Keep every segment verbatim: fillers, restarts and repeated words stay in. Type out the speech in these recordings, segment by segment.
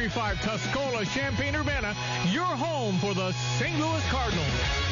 three five Tuscola, Champaign-Urbana, your home for the Saint Louis Cardinals.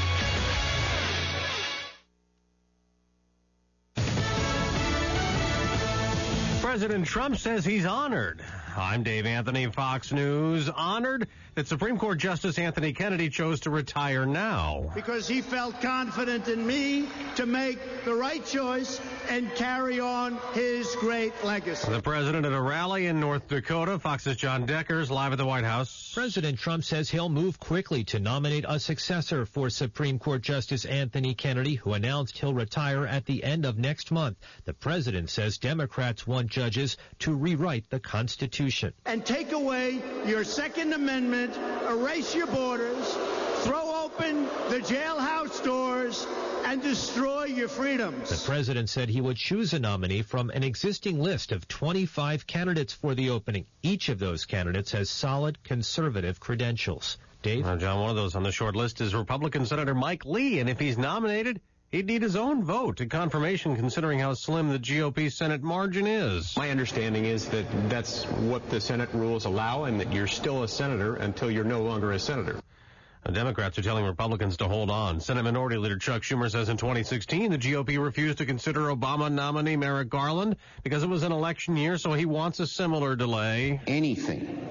President Trump says he's honored. I'm Dave Anthony, Fox News. Honored that Supreme Court Justice Anthony Kennedy chose to retire now. Because he felt confident in me to make the right choice and carry on his great legacy. The president at a rally in North Dakota. Fox's John Deckers live at the White House. President Trump says he'll move quickly to nominate a successor for Supreme Court Justice Anthony Kennedy, who announced he'll retire at the end of next month. The president says Democrats want judges to rewrite the Constitution. And take away your Second Amendment, erase your borders, throw open the jailhouse doors, and destroy your freedoms. The president said he would choose a nominee from an existing list of twenty-five candidates for the opening. Each of those candidates has solid conservative credentials. Dave? Now, John, one of those on the short list is Republican Senator Mike Lee, and if he's nominated, he'd need his own vote to confirmation considering how slim the G O P Senate margin is. My understanding is that that's what the Senate rules allow and that you're still a senator until you're no longer a senator. The Democrats are telling Republicans to hold on. Senate Minority Leader Chuck Schumer says in twenty sixteen the G O P refused to consider Obama nominee Merrick Garland because it was an election year, so he wants a similar delay. Anything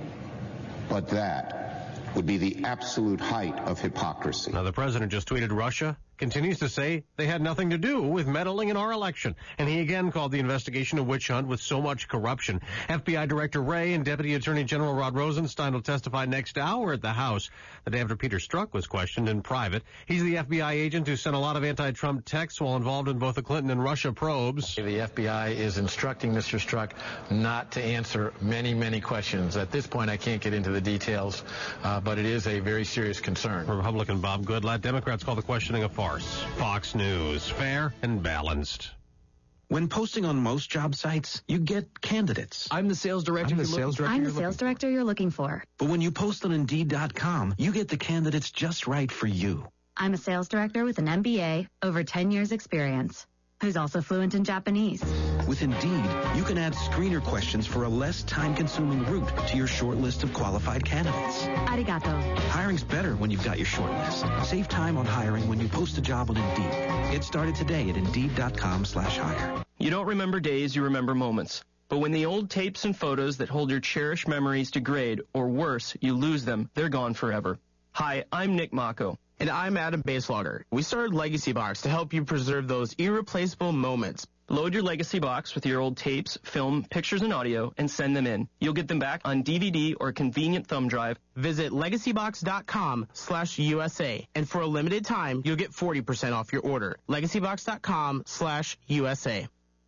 but that would be the absolute height of hypocrisy. Now, the president just tweeted Russia continues to say they had nothing to do with meddling in our election. And he again called the investigation a witch hunt with so much corruption. F B I Director Wray and Deputy Attorney General Rod Rosenstein will testify next hour at the House, the day after Peter Strzok was questioned in private. He's the F B I agent who sent a lot of anti-Trump texts while involved in both the Clinton and Russia probes. The F B I is instructing Mister Strzok not to answer many, many questions. At this point, I can't get into the details, uh, but it is a very serious concern. Republican Bob Goodlatte. Democrats call the questioning a farce. Fox News, fair and balanced. When posting on most job sites, you get candidates. I'm the sales director. I'm the sales director. I'm the sales director you're looking for. But when you post on Indeed dot com, you get the candidates just right for you. I'm a sales director with an M B A, over ten years experience, who's also fluent in Japanese. With Indeed, you can add screener questions for a less time-consuming route to your short list of qualified candidates. Arigato. Hiring's better when you've got your short list. Save time on hiring when you post a job on Indeed. Get started today at Indeed dot com slash hire. You don't remember days, you remember moments. But when the old tapes and photos that hold your cherished memories degrade, or worse, you lose them, they're gone forever. Hi, I'm Nick Mako. And I'm Adam Baselogger. We started Legacy Box to help you preserve those irreplaceable moments. Load your Legacy Box with your old tapes, film, pictures, and audio, and send them in. You'll get them back on D V D or a convenient thumb drive. Visit legacybox.com slash USA. And for a limited time, you'll get forty percent off your order. legacybox.com slash USA.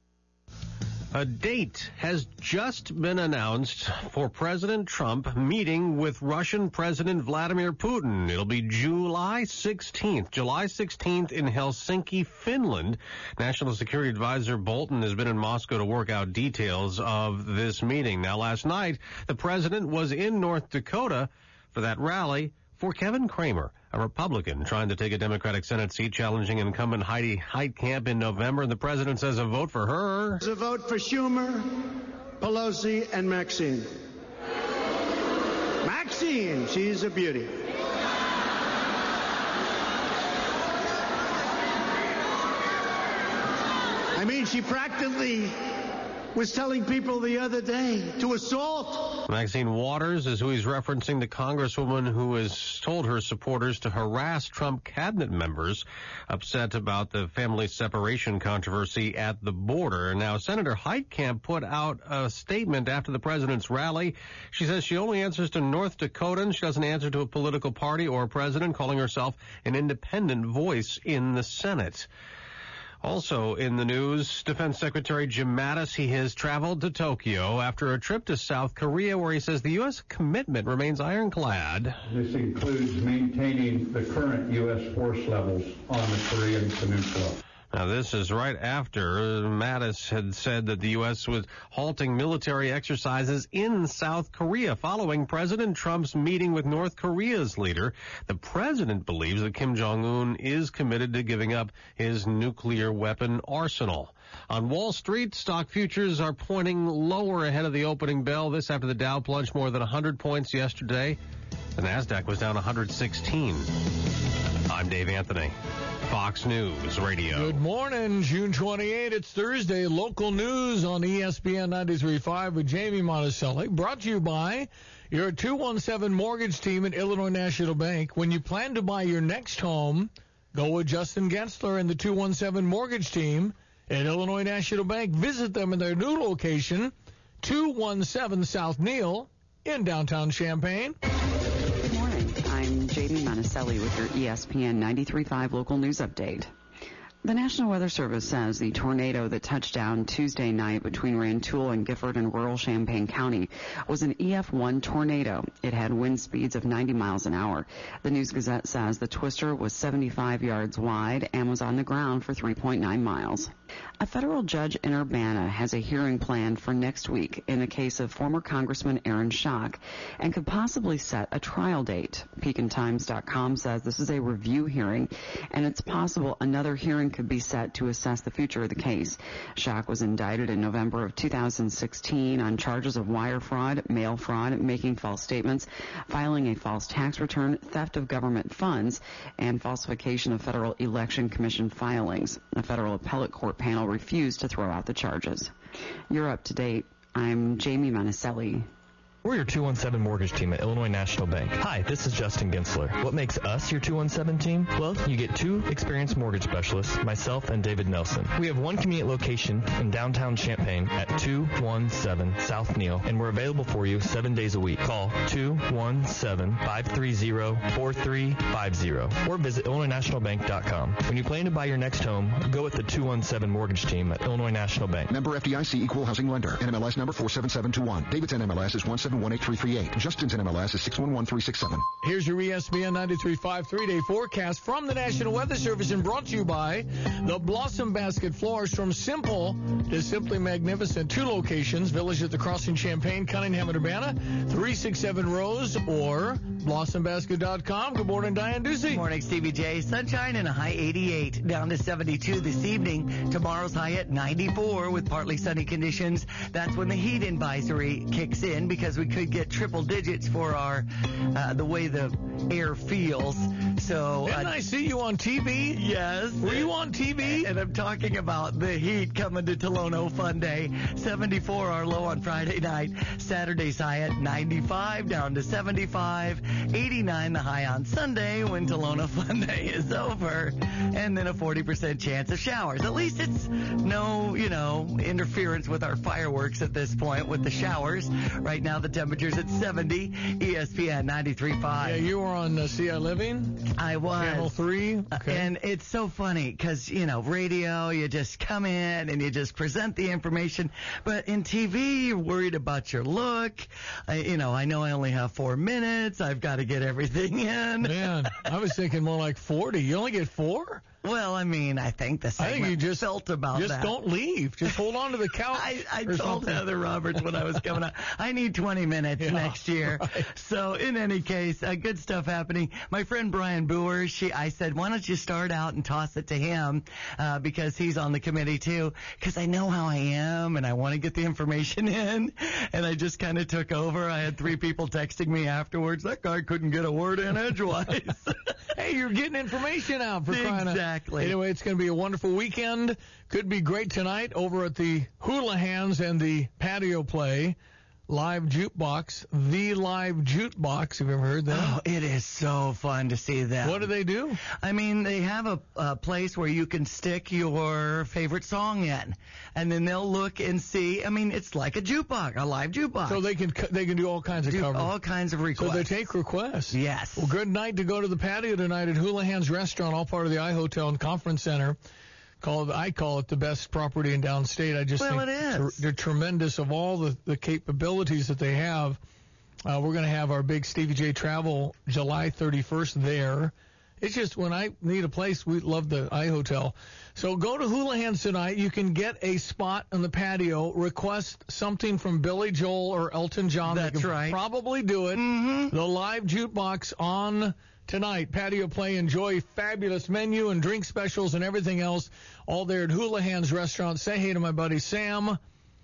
A date has just been announced for President Trump meeting with Russian President Vladimir Putin. It'll be July sixteenth. July sixteenth in Helsinki, Finland. National Security Advisor Bolton has been in Moscow to work out details of this meeting. Now, last night, the president was in North Dakota for that rally for Kevin Cramer, a Republican trying to take a Democratic Senate seat, challenging incumbent Heidi Heitkamp in November. And the president says a vote for her. It's a vote for Schumer, Pelosi, and Maxine. Maxine, she's a beauty. I mean, she practically was telling people the other day to assault. Maxine Waters is who he's referencing, the congresswoman who has told her supporters to harass Trump cabinet members, upset about the family separation controversy at the border. Now, Senator Heitkamp put out a statement after the president's rally. She says she only answers to North Dakotans. She doesn't answer to a political party or a president, calling herself an independent voice in the Senate. Also in the news, Defense Secretary Jim Mattis, he has traveled to Tokyo after a trip to South Korea where he says the U S commitment remains ironclad. This includes maintaining the current U S force levels on the Korean Peninsula. Now, this is right after Mattis had said that the U S was halting military exercises in South Korea following President Trump's meeting with North Korea's leader. The president believes that Kim Jong-un is committed to giving up his nuclear weapon arsenal. On Wall Street, stock futures are pointing lower ahead of the opening bell. This after the Dow plunged more than one hundred points yesterday. The Nasdaq was down one hundred sixteen. I'm Dave Anthony, Fox News Radio. Good morning, June twenty-eighth. It's Thursday. Local news on E S P N ninety-three point five with Jamie Monticelli. Brought to you by your two one seven mortgage team at Illinois National Bank. When you plan to buy your next home, go with Justin Gensler and the two one seven mortgage team at Illinois National Bank. Visit them in their new location, two one seven South Neal in downtown Champaign. Good morning. I'm Jamie Monticelli with your E S P N ninety-three point five local news update. The National Weather Service says the tornado that touched down Tuesday night between Rantoul and Gifford in rural Champaign County was an E F one tornado. It had wind speeds of ninety miles an hour. The News Gazette says the twister was seventy-five yards wide and was on the ground for three point nine miles. A federal judge in Urbana has a hearing planned for next week in the case of former Congressman Aaron Schock and could possibly set a trial date. Pekin Times dot com says this is a review hearing, and it's possible another hearing could be set to assess the future of the case. Schock was indicted in November of two thousand sixteen on charges of wire fraud, mail fraud, making false statements, filing a false tax return, theft of government funds, and falsification of Federal Election Commission filings. A federal appellate court panel refused to throw out the charges. You're up to date. I'm Jamie Monticelli. We're your two one seven mortgage team at Illinois National Bank. Hi, this is Justin Gensler. What makes us your two one seven team? Well, you get two experienced mortgage specialists, myself and David Nelson. We have one convenient location in downtown Champaign at two one seven South Neal, and we're available for you seven days a week. Call two one seven, five three zero, four three five zero or visit Illinois National Bank dot com. When you plan to buy your next home, go with the two one seven mortgage team at Illinois National Bank. Member F D I C, Equal Housing Lender. N M L S number four seven seven two one. David's N M L S is one seven one eight three three eight. Justin's N M L S is six one one three six seven. Here's your E S P N ninety-three point five three-day forecast from the National Weather Service and brought to you by the Blossom Basket Florist. From simple to simply magnificent. Two locations, Village at the Crossing, Champaign, Cunningham, and Urbana, three six seven Rose, or blossom basket dot com. Good morning, Diane Ducey. Good morning, Stevie J. Sunshine and a high eighty-eight, down to seventy-two this evening. Tomorrow's high at ninety-four with partly sunny conditions. That's when the heat advisory kicks in because we could get triple digits for our uh, the way the air feels. So didn't uh, I see you on T V? Yes. Were you on T V? And I'm talking about the heat coming to Tolono Fun Day. seventy-four our low on Friday night. Saturday's high at ninety-five, down to seventy-five. eighty-nine the high on Sunday when Tolono Fun Day is over. And then a forty percent chance of showers. At least it's no, you know, interference with our fireworks at this point with the showers. Right now the temperature's at seventy. E S P N ninety-three point five. Yeah, you were on uh, C I Living? I was. Channel three? Okay. And it's so funny because, you know, radio, you just come in and you just present the information. But in T V, you're worried about your look. I, you know, I know I only have four minutes. I've got to get everything in. Man, I was thinking more like forty. You only get four? Well, I mean, I think the segment I think you just felt about just that. Just don't leave. Just hold on to the couch. I, I told something. Heather Roberts when I was coming out, I need twenty minutes yeah, next year. Right. So in any case, uh, good stuff happening. My friend Brian Boer, she, I said, why don't you start out and toss it to him uh, because he's on the committee too, because I know how I am and I want to get the information in. And I just kind of took over. I had three people texting me afterwards. That guy couldn't get a word in edgewise. Hey, you're getting information out for crying out. Exactly. Anyway, it's going to be a wonderful weekend. Could be great tonight over at the Houlihan's and the Patio Play. Live Jukebox, the Live Jukebox. Have you ever heard that? Oh, it is so fun to see that. What do they do? I mean, they have a, a place where you can stick your favorite song in, and then they'll look and see. I mean, it's like a jukebox, a live jukebox. So they can they can do all kinds of do covers. all kinds of requests. So they take requests. Yes. Well, good night to go to the patio tonight at Houlihan's Restaurant, all part of the iHotel and Conference Center. Called, I call it the best property in downstate. I just well, think it is. Tr- they're tremendous of all the, the capabilities that they have. Uh, we're going to have our big Stevie J Travel July thirty-first there. It's just when I need a place, we love the iHotel. So go to Houlihan's tonight. You can get a spot on the patio. Request something from Billy Joel or Elton John. That's they can right. Probably do it. Mm-hmm. The live jukebox on tonight. Patio play. Enjoy fabulous menu and drink specials and everything else. All there at Houlihan's Restaurant. Say hey to my buddy Sam.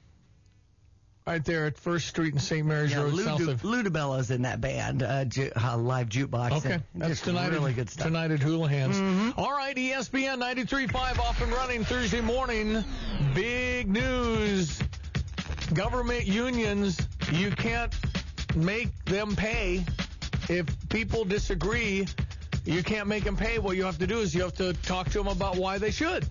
Right there at First Street and Saint Mary's Yeah, Road, Lou south Du- of... Ludabella's in that band, uh, ju- uh, live jukebox. Okay, and that's just tonight, really at, good stuff. tonight at Houlihan's. Mm-hmm. All right, E S P N ninety-three point five off and running Thursday morning. Big news. Government unions, you can't make them pay. If people disagree, you can't make them pay. What you have to do is you have to talk to them about why they should.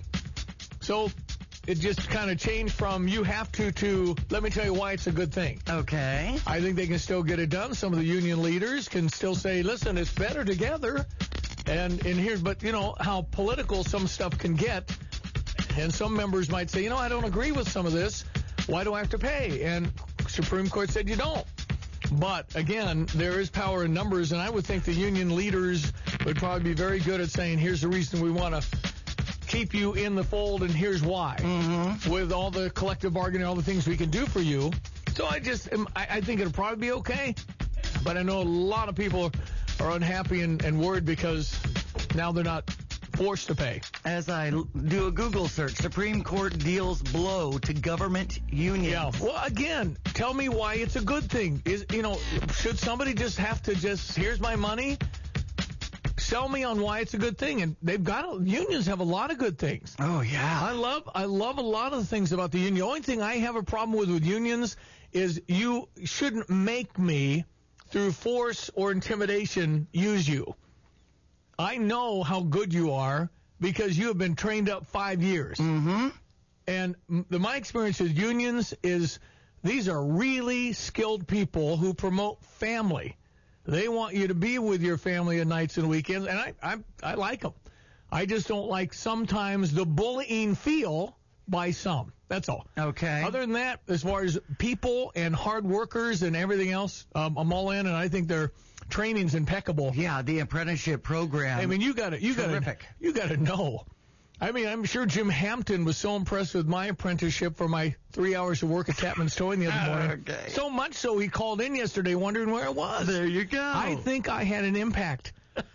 So it just kind of changed from you have to to let me tell you why it's a good thing. Okay. I think they can still get it done. Some of the union leaders can still say, listen, it's better together. And, and here's, but you know how political some stuff can get. And some members might say, you know, I don't agree with some of this. Why do I have to pay? And Supreme Court said you don't. But again, there is power in numbers. And I would think the union leaders would probably be very good at saying, here's the reason we want to keep you in the fold, and here's why. Mm-hmm. With all the collective bargaining, all the things we can do for you. So I just, am, I, I think it'll probably be okay. But I know a lot of people are unhappy and, and worried because now they're not forced to pay. As I l- do a Google search, Supreme Court deals blow to government unions. Yeah. Well, again, tell me why it's a good thing. Is you know, should somebody just have to just, here's my money? Sell me on why it's a good thing. And they've got, unions have a lot of good things. Oh, yeah. I love I love a lot of the things about the union. The only thing I have a problem with with unions is you shouldn't make me, through force or intimidation, use you. I know how good you are because you have been trained up five years. Mm-hmm. And the, my experience with unions is these are really skilled people who promote family. They want you to be with your family at nights and weekends, and I, I, I like them. I just don't like sometimes the bullying feel by some. That's all. Okay. Other than that, as far as people and hard workers and everything else, um, I'm all in, and I think their training's impeccable. Yeah, the apprenticeship program. I mean, you got to, you got to, you got to know. I mean, I'm sure Jim Hampton was so impressed with my apprenticeship for my three hours of work at Tapman's Towing the other morning. Okay. So much so he called in yesterday wondering where I was. There you go. I think I had an impact.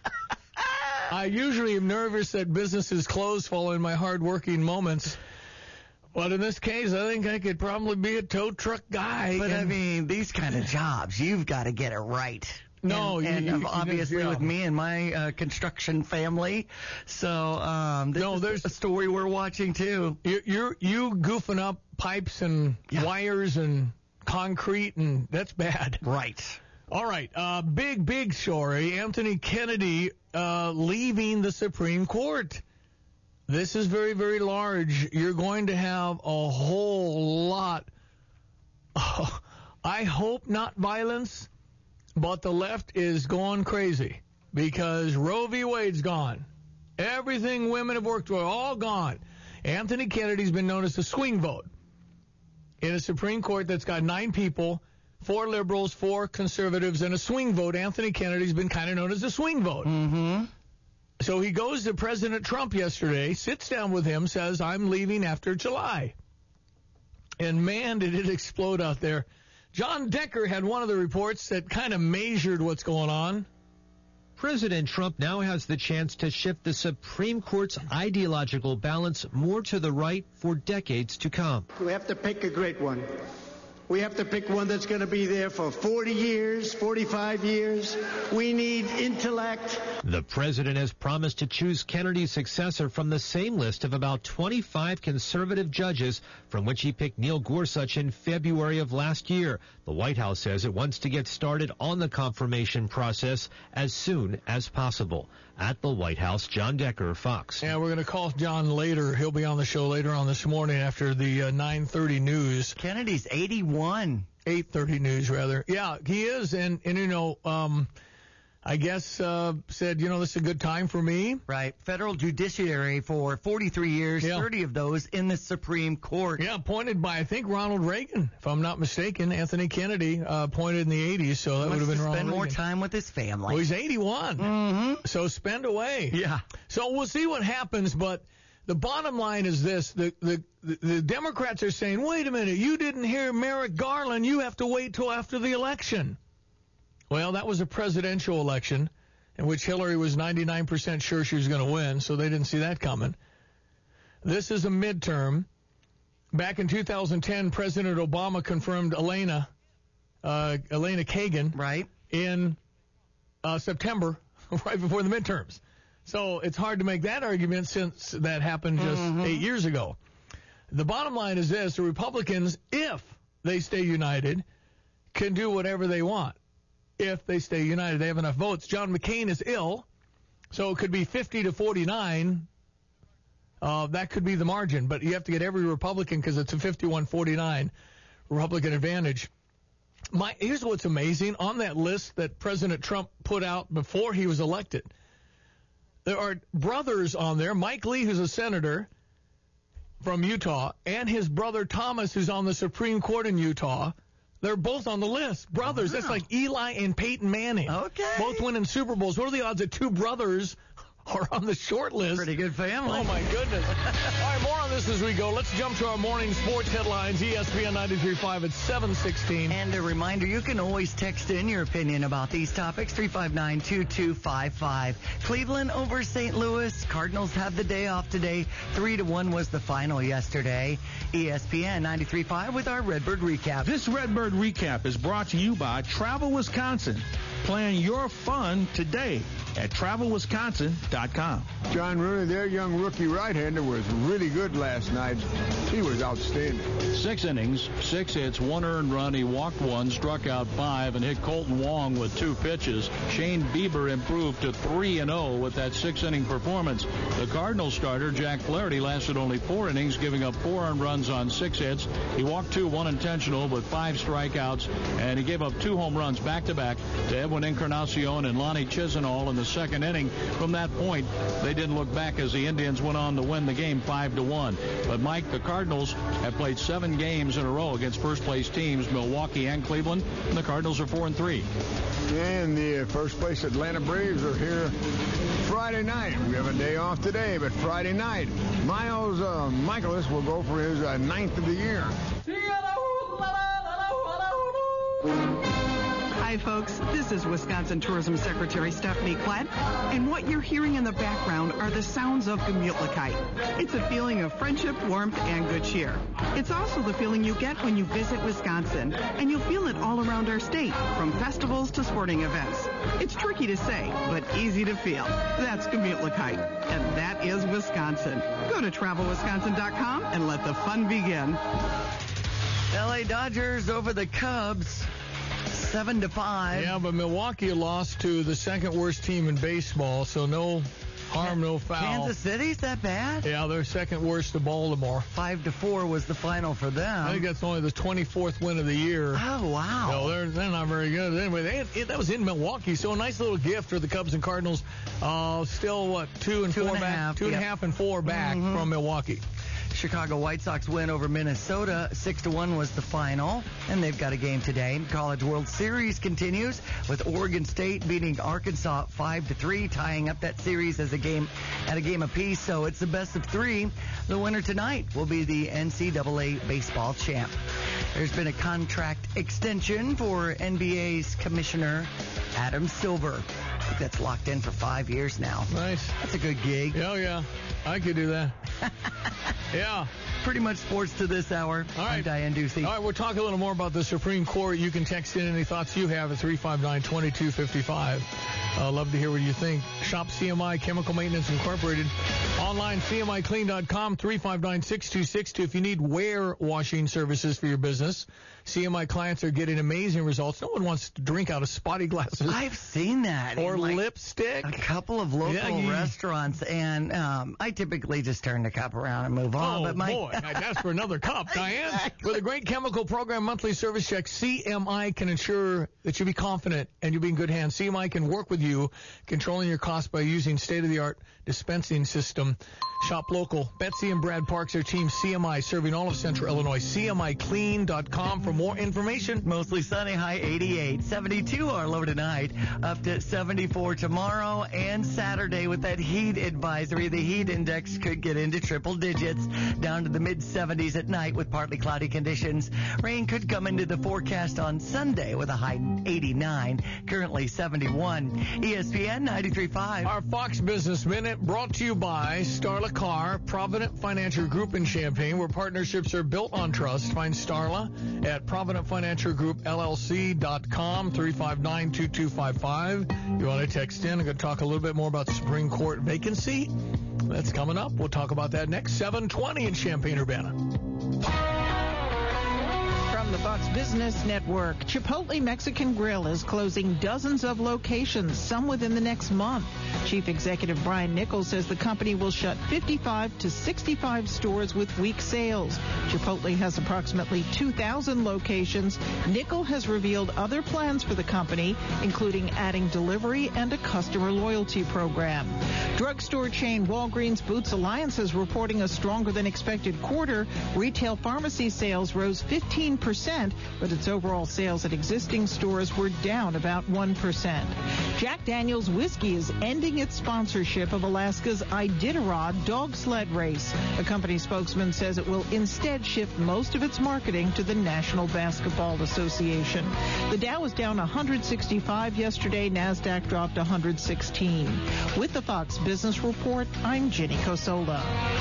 I usually am nervous that businesses close following my hard-working moments. But in this case, I think I could probably be a tow truck guy. But, and, I mean, these kind of jobs, you've got to get it right. No, and, you, and you, you obviously yeah. with me and my uh, construction family. So um, this no, is there's a story we're watching too. You're, you're you goofing up pipes and yeah. wires and concrete, and that's bad. Right. All right. Uh, big big story. Anthony Kennedy uh, leaving the Supreme Court. This is very very large. You're going to have a whole lot. Oh, I hope not violence. But the left is going crazy because Roe v. Wade's gone. Everything women have worked for, all gone. Anthony Kennedy's been known as the swing vote in a Supreme Court that's got nine people, four liberals, four conservatives, and a swing vote. Anthony Kennedy's been kind of known as the swing vote. Mm-hmm. So he goes to President Trump yesterday, sits down with him, says, I'm leaving after July. And, man, did it explode out there. John Decker had one of the reports that kind of measured what's going on. President Trump now has the chance to shift the Supreme Court's ideological balance more to the right for decades to come. We have to pick a great one. We have to pick one that's going to be there for forty years, forty-five years. We need intellect. The president has promised to choose Kennedy's successor from the same list of about twenty-five conservative judges from which he picked Neil Gorsuch in February of last year. The White House says it wants to get started on the confirmation process as soon as possible. At the White House, John Decker, Fox. Yeah, we're going to call John later. He'll be on the show later on this morning after the uh, nine thirty news. Kennedy's eighty-one. eight thirty news, rather. Yeah, he is. And, and you know, um, I guess, uh, said, you know, this is a good time for me. Right. Federal judiciary for forty-three years, Yeah. thirty of those in the Supreme Court. Yeah, appointed by, I think, Ronald Reagan, if I'm not mistaken. Anthony Kennedy uh, appointed in the eighties, so that would have been Wants to Ronald spend more Reagan. time with his family. Well, he's eighty-one. Mm-hmm. So spend away. Yeah. So we'll see what happens, but the bottom line is this. The, the, the, the Democrats are saying, wait a minute, you didn't hear Merrick Garland. You have to wait till after the election. Well, that was a presidential election in which Hillary was ninety-nine percent sure she was going to win, so they didn't see that coming. This is a midterm. Back in two thousand ten, President Obama confirmed Elena, uh, Elena Kagan, right, in uh, September, right before the midterms. So it's hard to make that argument since that happened just Mm-hmm. eight years ago. The bottom line is this: the Republicans, if they stay united, can do whatever they want. If they stay united, they have enough votes. John McCain is ill, so it could be fifty to forty-nine. Uh, that could be the margin, but you have to get every Republican because it's a fifty-one forty-nine Republican advantage. My, here's what's amazing. On that list that President Trump put out before he was elected, there are brothers on there. Mike Lee, who's a senator from Utah, and his brother Thomas, who's on the Supreme Court in Utah. They're both on the list. Brothers. Wow. That's like Eli and Peyton Manning. Okay. Both winning Super Bowls. What are the odds that two brothers are on the short list? Pretty good family. Oh, my goodness. All right, more on this as we go. Let's jump to our morning sports headlines. E S P N ninety-three point five at seven sixteen. And a reminder, you can always text in your opinion about these topics, three five nine, two two five five. Cleveland over Saint Louis. Cardinals have the day off today. three to one was the final yesterday. E S P N ninety-three point five with our Redbird Recap. This Redbird Recap is brought to you by Travel Wisconsin. Plan your fun today at travel wisconsin dot com. John Rooney, their young rookie right-hander, was really good last night. He was outstanding. Six innings, six hits, one earned run. He walked one, struck out five, and hit Colton Wong with two pitches. Shane Bieber improved to three and oh with that six-inning performance. The Cardinals starter, Jack Flaherty, lasted only four innings, giving up four earned runs on six hits. He walked two, one intentional, with five strikeouts, and he gave up two home runs back-to-back to Edwin Encarnacion and Lonnie Chisenhall in the second inning. From that point, they didn't look back as the Indians went on to win the game five to one. But Mike, the Cardinals have played seven games in a row against first-place teams, Milwaukee and Cleveland, and the Cardinals are four and three. And the first place Atlanta Braves are here Friday night. We have a day off today, but Friday night, Miles uh, Michaelis will go for his uh, ninth of the year. Hi, folks. This is Wisconsin Tourism Secretary Stephanie Klett, and what you're hearing in the background are the sounds of Gemütlichkeit. It's a feeling of friendship, warmth, and good cheer. It's also the feeling you get when you visit Wisconsin, and you'll feel it all around our state, from festivals to sporting events. It's tricky to say, but easy to feel. That's Gemütlichkeit, and that is Wisconsin. Go to travel wisconsin dot com and let the fun begin. L A Dodgers over the Cubs. Seven to five. Yeah, but Milwaukee lost to the second worst team in baseball, so no harm, no foul. Kansas City's that bad? Yeah, they're second worst to Baltimore. Five to four was the final for them. I think that's only the twenty-fourth win of the year. Oh, wow. No, they're, they're not very good. Anyway, they had, it, that was in Milwaukee, so a nice little gift for the Cubs and Cardinals. Uh, still, what, two and two four and back? Half, two yep. and a half and four back mm-hmm. from Milwaukee. Chicago White Sox win over Minnesota. Six to one was the final, and they've got a game today. College World Series continues with Oregon State beating Arkansas five to three, tying up that series as a game at a game apiece. So it's the best of three. The winner tonight will be the N C double A baseball champ. There's been a contract extension for N B A's commissioner Adam Silver. I think that's locked in for five years now. Nice. That's a good gig. Oh, yeah. I could do that. Yeah. Pretty much sports to this hour. All right. I'm Diane Ducey. All right, we'll talk a little more about the Supreme Court. You can text in any thoughts you have at three five nine, two two five five. Uh, love to hear what you think. Shop C M I Chemical Maintenance Incorporated. Online, C M I clean dot com, three five nine, six two six two. If you need wear washing services for your business, C M I clients are getting amazing results. No one wants to drink out of spotty glasses. I've seen that. Or like lipstick. A couple of local yeah, you, restaurants, and um, I typically just turn the cup around and move on. Oh, but my boy. I'd ask for another cup, Diane. Exactly. With a great chemical program monthly service check, C M I can ensure that you be confident and you'll be in good hands. C M I can work with you you, controlling your costs by using state-of-the-art dispensing system. Shop local. Betsy and Brad Parks, their team C M I, serving all of Central Illinois. C M I clean dot com for more information. Mostly sunny, high eighty-eight. seventy-two our low tonight, up to seventy-four tomorrow and Saturday with that heat advisory. The heat index could get into triple digits, down to the mid-seventies at night with partly cloudy conditions. Rain could come into the forecast on Sunday with a high eighty-nine, currently seventy-one. E S P N ninety-three point five. Our Fox Business Minute brought to you by Starla Car, Provident Financial Group in Champaign, where partnerships are built on trust. Find Starla at Provident Financial Group L L C dot com, three five nine, two two five five. You want to text in? I'm going to talk a little bit more about the Supreme Court vacancy. That's coming up. We'll talk about that next. seven twenty in Champaign-Urbana. From the Fox Business Network, Chipotle Mexican Grill is closing dozens of locations, some within the next month. Chief Executive Brian Nichols says the company will shut fifty-five to sixty-five stores with weak sales. Chipotle has approximately two thousand locations. Nichols has revealed other plans for the company, including adding delivery and a customer loyalty program. Drugstore chain Walgreens Boots Alliance is reporting a stronger than expected quarter. Retail pharmacy sales rose fifteen percent, but its overall sales at existing stores were down about one percent. Jack Daniel's Whiskey is ending its sponsorship of Alaska's Iditarod dog sled race. A company spokesman says it will instead shift most of its marketing to the National Basketball Association. The Dow was down one hundred sixty-five yesterday. NASDAQ dropped one hundred sixteen. With the Fox Business Report, I'm Jenny Cosola.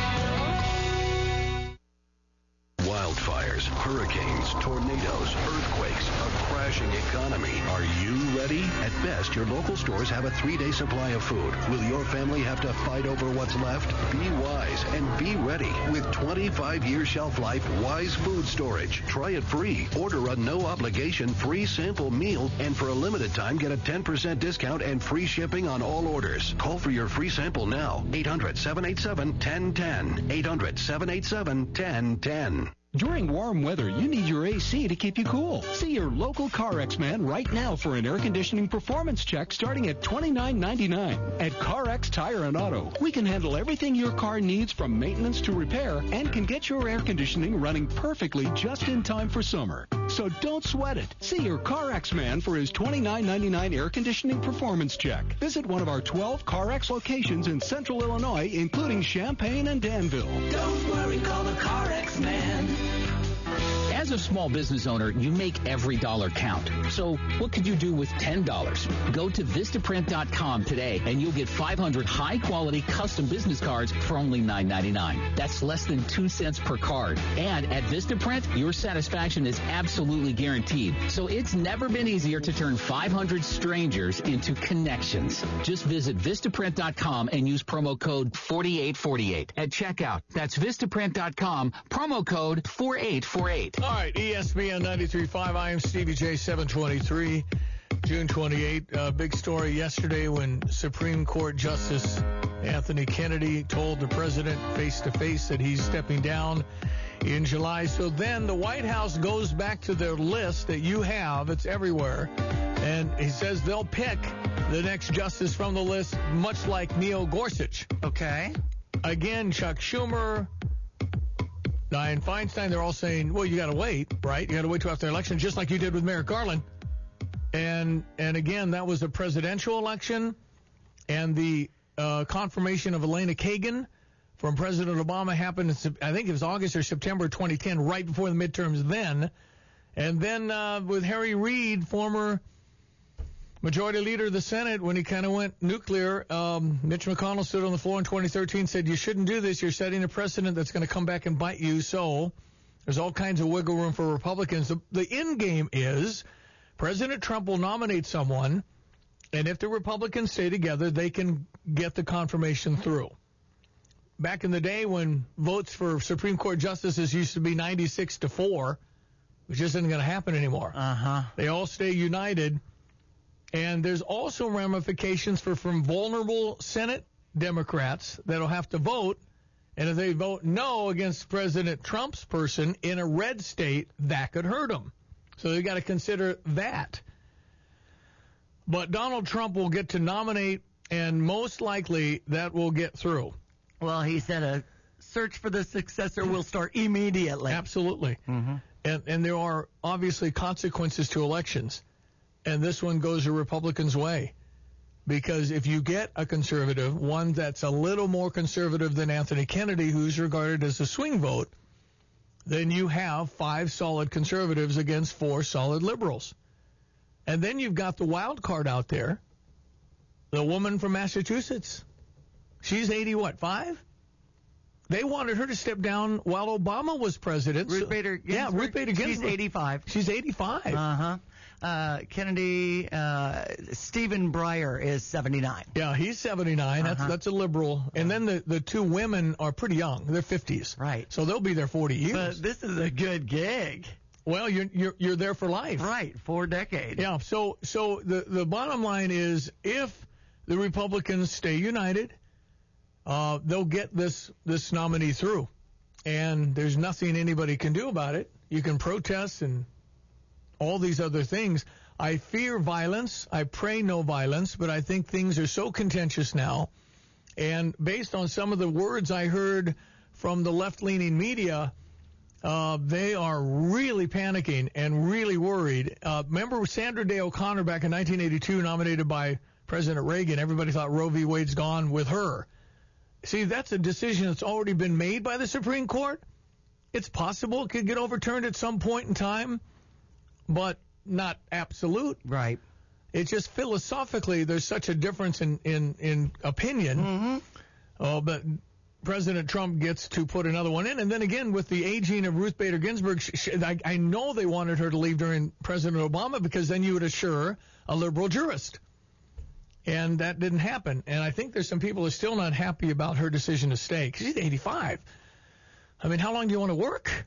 Wildfires, hurricanes, tornadoes, earthquakes, a crashing economy. Are you ready? At best, your local stores have a three-day supply of food. Will your family have to fight over what's left? Be wise and be ready with twenty-five year shelf life Wise Food Storage. Try it free. Order a no-obligation free sample meal, and for a limited time, get a ten percent discount and free shipping on all orders. Call for your free sample now. eight hundred, seven eight seven, one zero one zero. eight hundred, seven eight seven, one zero one zero. During warm weather, you need your A C to keep you cool. See your local CarX man right now for an air conditioning performance check starting at twenty-nine ninety-nine. At CarX Tire and Auto, we can handle everything your car needs from maintenance to repair and can get your air conditioning running perfectly just in time for summer. So don't sweat it. See your CarX man for his twenty-nine ninety-nine air conditioning performance check. Visit one of our twelve CarX locations in Central Illinois, including Champaign and Danville. Don't worry, call the CarX man. As a small business owner, you make every dollar count. So what could you do with ten dollars? Go to Vistaprint dot com today and you'll get five hundred high-quality custom business cards for only nine ninety-nine. That's less than two cents per card. And at Vistaprint, your satisfaction is absolutely guaranteed. So it's never been easier to turn five hundred strangers into connections. Just visit Vistaprint dot com and use promo code forty-eight forty-eight at checkout. That's Vistaprint dot com, promo code forty-eight forty-eight. All right, E S P N ninety-three point five. I am Stevie J, seven twenty-three, June twenty-eighth. Uh, big story yesterday when Supreme Court Justice Anthony Kennedy told the president face-to-face that he's stepping down in July. So then the White House goes back to their list that you have. It's everywhere. And he says they'll pick the next justice from the list, much like Neil Gorsuch. Okay. Again, Chuck Schumer, Dianne Feinstein, they're all saying, well, you got to wait, right? You got to wait till after the election, just like you did with Merrick Garland. And and again, that was a presidential election, and the uh, confirmation of Elena Kagan from President Obama happened in, I think it was August or September twenty ten, right before the midterms then. And then uh, with Harry Reid, former Majority Leader of the Senate, when he kind of went nuclear, um, Mitch McConnell stood on the floor in twenty thirteen, said, you shouldn't do this. You're setting a precedent that's going to come back and bite you. So there's all kinds of wiggle room for Republicans. The, the end game is President Trump will nominate someone, and if the Republicans stay together, they can get the confirmation through. Back in the day when votes for Supreme Court justices used to be ninety-six to four, which isn't going to happen anymore. Uh-huh. They all stay united. And there's also ramifications for from vulnerable Senate Democrats that'll have to vote. And if they vote no against President Trump's person in a red state, that could hurt them. So they've got to consider that. But Donald Trump will get to nominate, and most likely that will get through. Well, he said a search for the successor will start immediately. Absolutely. Mm-hmm. And, and there are obviously consequences to elections. And this one goes the Republicans' way. Because if you get a conservative, one that's a little more conservative than Anthony Kennedy, who's regarded as a swing vote, then you have five solid conservatives against four solid liberals. And then you've got the wild card out there, the woman from Massachusetts. She's eighty, what, five? They wanted her to step down while Obama was president. Ruth so, Bader Ginsburg. Yeah, Ruth Bader Ginsburg. She's eighty-five. She's eighty-five. Uh-huh. Uh, Kennedy, uh, Stephen Breyer is seventy-nine. Yeah, he's seventy-nine. Uh-huh. That's that's a liberal. And then the, the two women are pretty young. They're fifties. Right. So they'll be there forty years. But this is a good gig. Well, you're you're you're there for life. Right, four decades. Yeah. So so the the bottom line is, if the Republicans stay united, uh, they'll get this this nominee through, and there's nothing anybody can do about it. You can protest and all these other things. I fear violence. I pray no violence, but I think things are so contentious now, and based on some of the words I heard from the left-leaning media, Uh, they are really panicking and really worried. Uh, remember Sandra Day O'Connor back in nineteen eighty-two, nominated by President Reagan? Everybody thought Roe v. Wade's gone with her. See, that's a decision that's already been made by the Supreme Court. It's possible it could get overturned at some point in time, but not absolute. Right. It's just philosophically there's such a difference in, in, in opinion. Mm-hmm. Oh, but President Trump gets to put another one in. And then again, with the aging of Ruth Bader Ginsburg, sh- sh- I, I know they wanted her to leave during President Obama because then you would assure a liberal jurist. And that didn't happen. And I think there's some people who are still not happy about her decision to stay because she's eighty-five. I mean, how long do you want to work?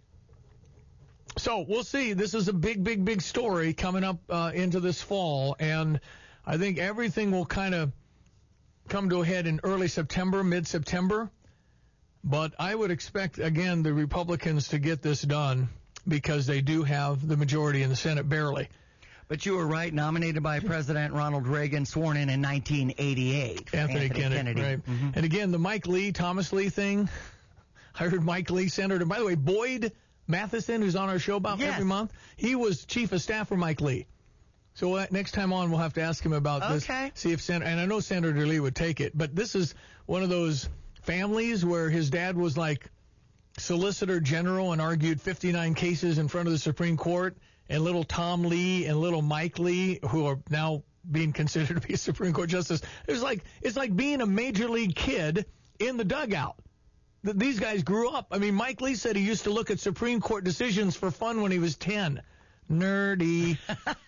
So we'll see. This is a big, big, big story coming up uh, into this fall. And I think everything will kind of come to a head in early September, mid-September. But I would expect, again, the Republicans to get this done because they do have the majority in the Senate, barely. But you were right, nominated by President Ronald Reagan, sworn in in nineteen eighty-eight. Anthony, Anthony Kennedy, Kennedy. right. Mm-hmm. And again, the Mike Lee, Thomas Lee thing, I heard Mike Lee, Senator. By the way, Boyd Matheson, who's on our show about yes. every month, he was chief of staff for Mike Lee. So uh, next time on, we'll have to ask him about okay. this. See if Sen- and I know Senator Lee would take it, but this is one of those families where his dad was like Solicitor General and argued fifty-nine cases in front of the Supreme Court, and little Tom Lee and little Mike Lee, who are now being considered to be a Supreme Court justice. It's like it's like being a major league kid in the dugout. These guys grew up. I mean, Mike Lee said he used to look at Supreme Court decisions for fun when he was ten. Nerdy.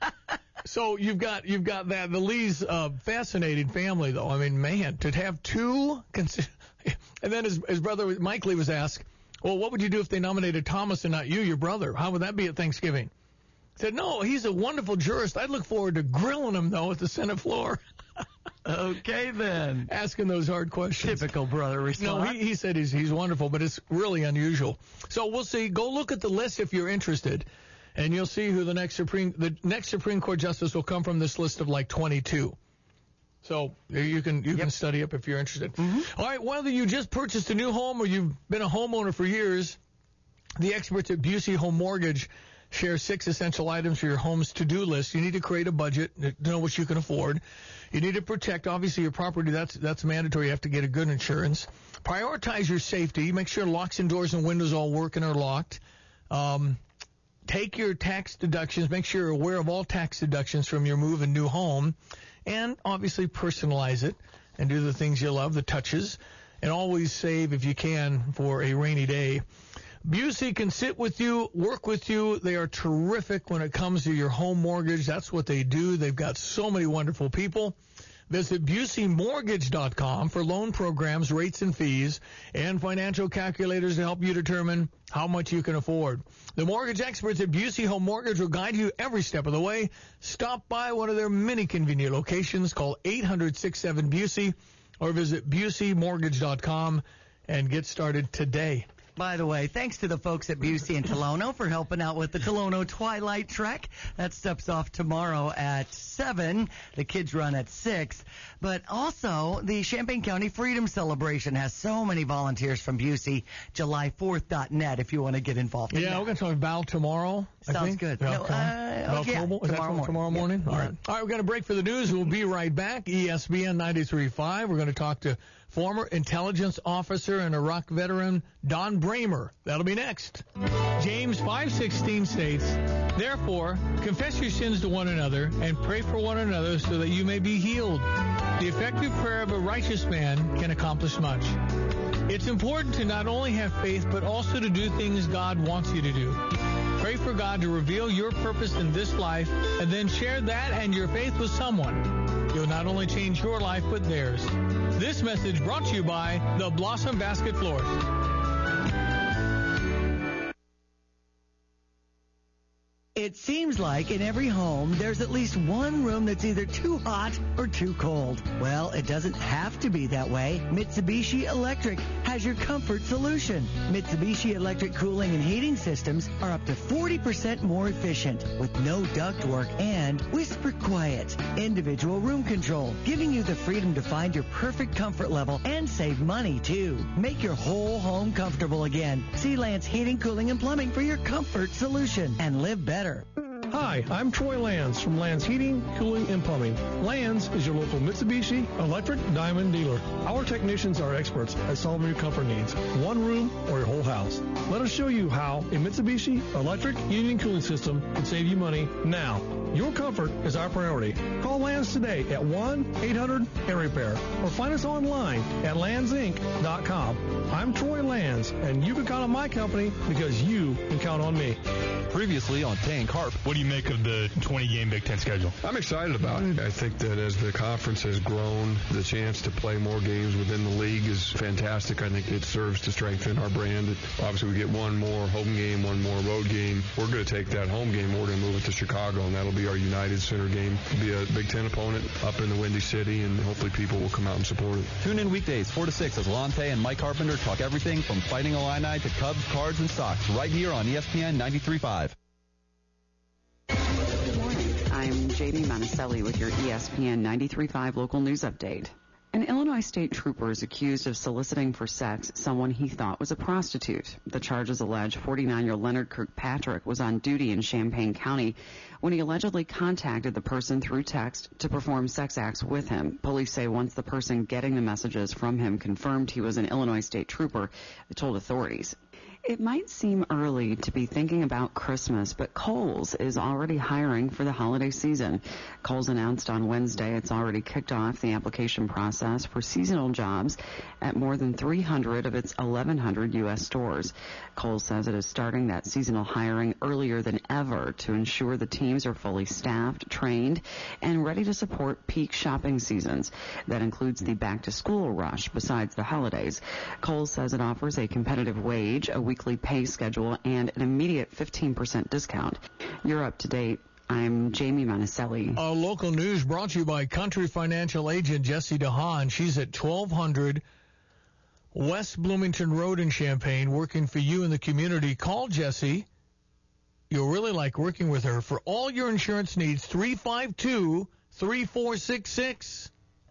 So you've got you've got that. The Lee's uh, fascinating family, though. I mean, man, to have two. Cons- and then his, his brother Mike Lee was asked, "Well, what would you do if they nominated Thomas and not you, your brother? How would that be at Thanksgiving?" He said, "No, he's a wonderful jurist. I'd look forward to grilling him though at the Senate floor." Okay, then. Asking those hard questions. Typical brother response. No, he, he said he's he's wonderful, but it's really unusual. So we'll see. Go look at the list if you're interested, and you'll see who the next Supreme the next Supreme Court justice will come from this list of like twenty-two. So you can you yep. can study up if you're interested. Mm-hmm. All right, whether you just purchased a new home or you've been a homeowner for years, the experts at Busey Home Mortgage share six essential items for your home's to-do list. You need to create a budget to know what you can afford. You need to protect, obviously, your property. That's that's mandatory. You have to get a good insurance. Prioritize your safety. Make sure locks and doors and windows all work and are locked. Um, take your tax deductions. Make sure you're aware of all tax deductions from your move and new home. And, obviously, personalize it and do the things you love, the touches. And always save, if you can, for a rainy day. Busey can sit with you, work with you. They are terrific when it comes to your home mortgage. That's what they do. They've got so many wonderful people. Visit Busey Mortgage dot com for loan programs, rates and fees, and financial calculators to help you determine how much you can afford. The mortgage experts at Busey Home Mortgage will guide you every step of the way. Stop by one of their many convenient locations. Call eight hundred, six seven, Busey or visit Busey Mortgage dot com and get started today. By the way, thanks to the folks at Busey and Tolono for helping out with the Tolono Twilight Trek. That steps off tomorrow at seven. The kids run at six. But also, the Champaign County Freedom Celebration has so many volunteers from Busey. July fourth dot net if you want to get involved in Yeah, that. we're going to talk about tomorrow. I Sounds think. good. About, No, uh, about yeah, Coble? Is tomorrow that morning. tomorrow morning? Yeah, All yeah. right. All right, we're going to break for the news. We'll be right back. E S P N ninety-three point five. We're going to talk to former intelligence officer and Iraq veteran Don Bramer. That'll be next. James five sixteen states, therefore, confess your sins to one another and pray for one another so that you may be healed. The effective prayer of a righteous man can accomplish much. It's important to not only have faith, but also to do things God wants you to do. Pray for God to reveal your purpose in this life and then share that and your faith with someone. You'll not only change your life, but theirs. This message brought to you by the Blossom Basket Florist. It seems like in every home, there's at least one room that's either too hot or too cold. Well, it doesn't have to be that way. Mitsubishi Electric has your comfort solution. Mitsubishi Electric cooling and heating systems are up to forty percent more efficient with no ductwork and whisper quiet. Individual room control, giving you the freedom to find your perfect comfort level and save money, too. Make your whole home comfortable again. See Lance Heating, Cooling, and Plumbing for your comfort solution and live better. Hi, I'm Troy Lands from Lands Heating, Cooling, and Plumbing. Lands is your local Mitsubishi Electric Diamond dealer. Our technicians are experts at solving your comfort needs, one room or your whole house. Let us show you how a Mitsubishi Electric Heating and Cooling System can save you money now. Your comfort is our priority. Call Lands today at one eight hundred air repair or find us online at lands inc dot com. I'm Troy Lands, and you can count on my company because you can count on me. Previously on Tay and Carp. What do you make of the twenty-game Big Ten schedule? I'm excited about it. I think that as the conference has grown, the chance to play more games within the league is fantastic. I think it serves to strengthen our brand. Obviously, we get one more home game, one more road game. We're going to take that home game. We're going to move it to Chicago, and that'll be our United Center game. It'll be a Big Ten opponent up in the Windy City, and hopefully people will come out and support it. Tune in weekdays four to six as Lon Tay and Mike Carpenter talk everything from Fighting Illini to Cubs, Cards, and Sox right here on E S P N ninety-three point five. I'm Jamie Monticelli with your E S P N ninety-three point five local news update. An Illinois state trooper is accused of soliciting for sex someone he thought was a prostitute. The charges allege forty-nine-year-old Leonard Kirkpatrick was on duty in Champaign County when he allegedly contacted the person through text to perform sex acts with him. Police say once the person getting the messages from him confirmed he was an Illinois state trooper, they told authorities. It might seem early to be thinking about Christmas, but Kohl's is already hiring for the holiday season. Kohl's announced on Wednesday it's already kicked off the application process for seasonal jobs at more than three hundred of its eleven hundred U S stores. Kohl's says it is starting that seasonal hiring earlier than ever to ensure the teams are fully staffed, trained, and ready to support peak shopping seasons. That includes the back-to-school rush besides the holidays. Kohl's says it offers a competitive wage, a weekly pay schedule, and an immediate fifteen percent discount. You're up to date. I'm Jamie Monticelli. Our local news brought to you by Country Financial Agent Jessie DeHaan. She's at twelve hundred West Bloomington Road in Champaign, working for you in the community. Call Jessie. You'll really like working with her. For all your insurance needs, three five two, three four six six.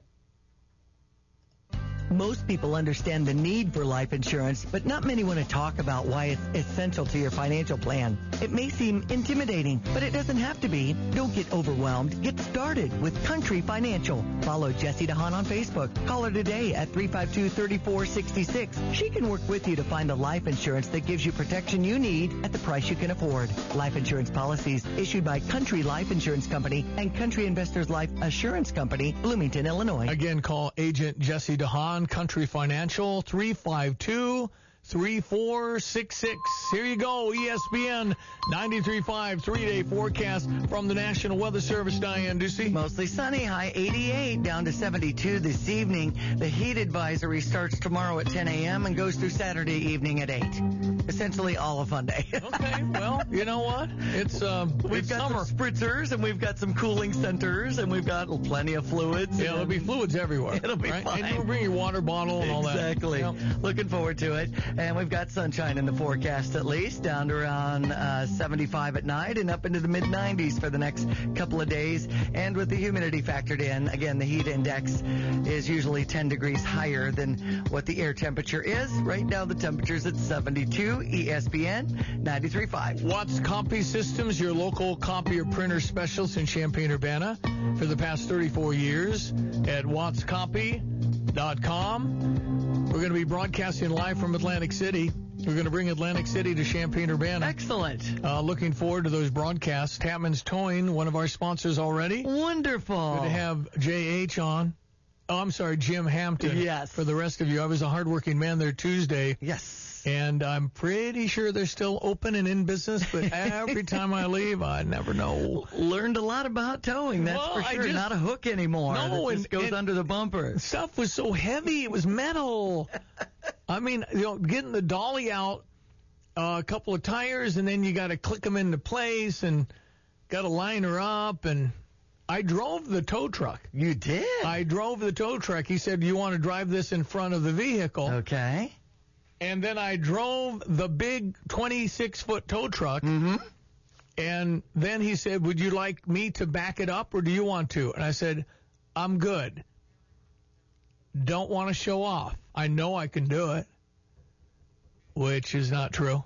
Most people understand the need for life insurance, but not many want to talk about why it's essential to your financial plan. It may seem intimidating, but it doesn't have to be. Don't get overwhelmed. Get started with Country Financial. Follow Jessie DeHaan on Facebook. Call her today at three five two, three four six six. She can work with you to find the life insurance that gives you protection you need at the price you can afford. Life insurance policies issued by Country Life Insurance Company and Country Investors Life Assurance Company, Bloomington, Illinois. Again, call Agent Jessie DeHaan, Country Financial, three five two, three four six six. Here you go, E S P N ninety-three point five three-day forecast from the National Weather Service. Diane Ducey. Mostly sunny, high eighty-eight, down to seventy-two this evening. The heat advisory starts tomorrow at ten a.m. and goes through Saturday evening at eight. Essentially all of fun day. Okay, well, you know what? It's um, We've it's got summer. some spritzers, and we've got some cooling centers, and we've got plenty of fluids. Yeah, there'll be fluids everywhere. It'll be right? fine. And you'll bring your water bottle and all that. Exactly. Yep. Looking forward to it. And we've got sunshine in the forecast at least, down to around uh, seventy-five at night and up into the mid nineties for the next couple of days. And with the humidity factored in, again, the heat index is usually ten degrees higher than what the air temperature is. Right now, the temperature's at seventy-two. E S P N ninety-three point five. Watts Copy Systems, your local copier printer specialist in Champaign-Urbana for the past thirty-four years at watts copy dot com. We're going to be broadcasting live from Atlantic City. We're going to bring Atlantic City to Champaign-Urbana. Excellent. Uh, looking forward to those broadcasts. Tapman's Towing, one of our sponsors already. Wonderful. Good to have J H on. Oh, I'm sorry, Jim Hampton. Yes. For the rest of you, I was a hardworking man there Tuesday. Yes. And I'm pretty sure they're still open and in business, but every time I leave, I never know. Learned a lot about towing, that's well, for sure. Just, Not a hook anymore. No, it just and, goes and under the bumper. Stuff was so heavy, it was metal. I mean, you know, getting the dolly out, uh, a couple of tires, and then you got to click them into place and got to line her up. And I drove the tow truck. You did? I drove the tow truck. He said, you want to drive this in front of the vehicle. Okay. And then I drove the big twenty-six foot tow truck. Mm-hmm. And then he said, would you like me to back it up or do you want to? And I said, I'm good. Don't want to show off. I know I can do it. Which is not true.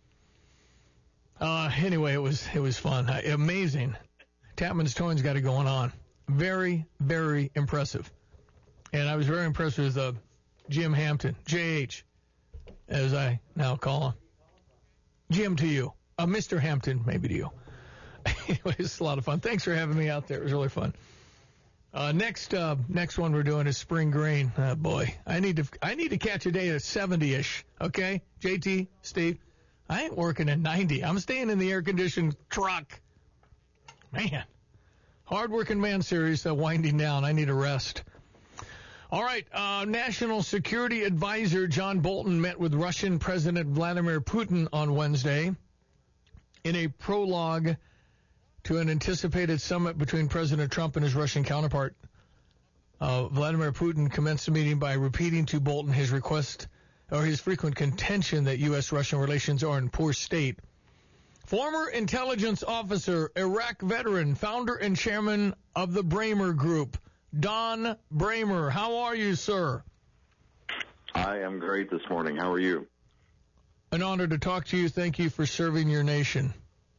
Uh, anyway, it was it was fun. Uh, amazing. Tapman's Towing's got it going on. Very, very impressive. And I was very impressed with uh, Jim Hampton, J H, as I now call him. Jim to you. Uh, Mister Hampton, maybe to you. Anyway, it's a lot of fun. Thanks for having me out there. It was really fun. Uh, next, uh, next one we're doing is spring grain. Oh, boy, I need to, I need to catch a day at seventy-ish. Okay, J T, Steve, I ain't working at ninety. I'm staying in the air-conditioned truck. Man, hard-working man series uh, winding down. I need a rest. All right, uh, National Security Advisor John Bolton met with Russian President Vladimir Putin on Wednesday in a prologue to an anticipated summit between President Trump and his Russian counterpart. Uh, Vladimir Putin commenced the meeting by repeating to Bolton his request or his frequent contention that U S Russian relations are in poor state. Former intelligence officer, Iraq veteran, founder and chairman of the Bramer Group, Don Bramer. How are you, sir? I am great this morning. How are you? An honor to talk to you. Thank you for serving your nation.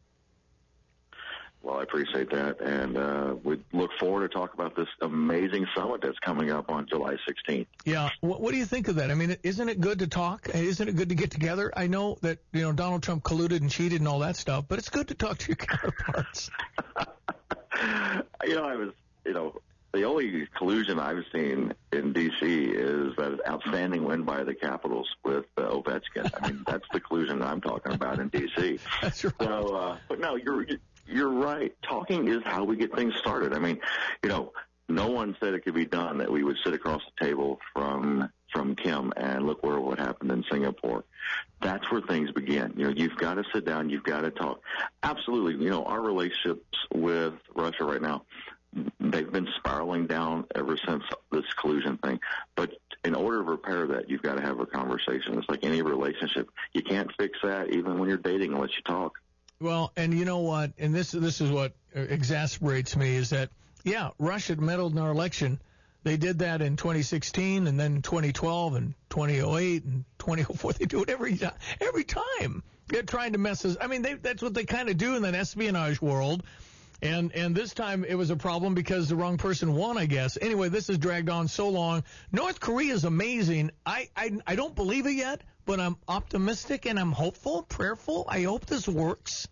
Well, I appreciate that, and uh, we look forward to talk about this amazing summit that's coming up on July sixteenth. Yeah, what, what do you think of that? I mean, isn't it good to talk? Isn't it good to get together? I know that, you know, Donald Trump colluded and cheated and all that stuff, but it's good to talk to your counterparts. you know, I was, you know, the only collusion I've seen in D C is that outstanding win by the Capitals with uh, Ovechkin. I mean, that's the collusion I'm talking about in D C. That's right. So, uh, but no, you're you're right. Talking is how we get things started. I mean, you know, no one said it could be done that we would sit across the table from from Kim and look where what happened in Singapore. That's where things begin. You know, you've got to sit down. You've got to talk. Absolutely. You know, our relationships with Russia right now, they've been spiraling down ever since this collusion thing. But in order to repair that, you've got to have a conversation. It's like any relationship. You can't fix that even when you're dating unless you talk. Well, and you know what? And this this is what exasperates me is that, yeah, Russia meddled in our election. They did that in twenty sixteen and then twenty twelve and twenty oh eight and twenty oh four. They do it every, every time. They're trying to mess us. I mean, they, that's what they kind of do in that espionage world. And and this time it was a problem because the wrong person won, I guess. Anyway, this has dragged on so long. North Korea is amazing. I, I, I don't believe it yet, but I'm optimistic and I'm hopeful, prayerful. I hope this works.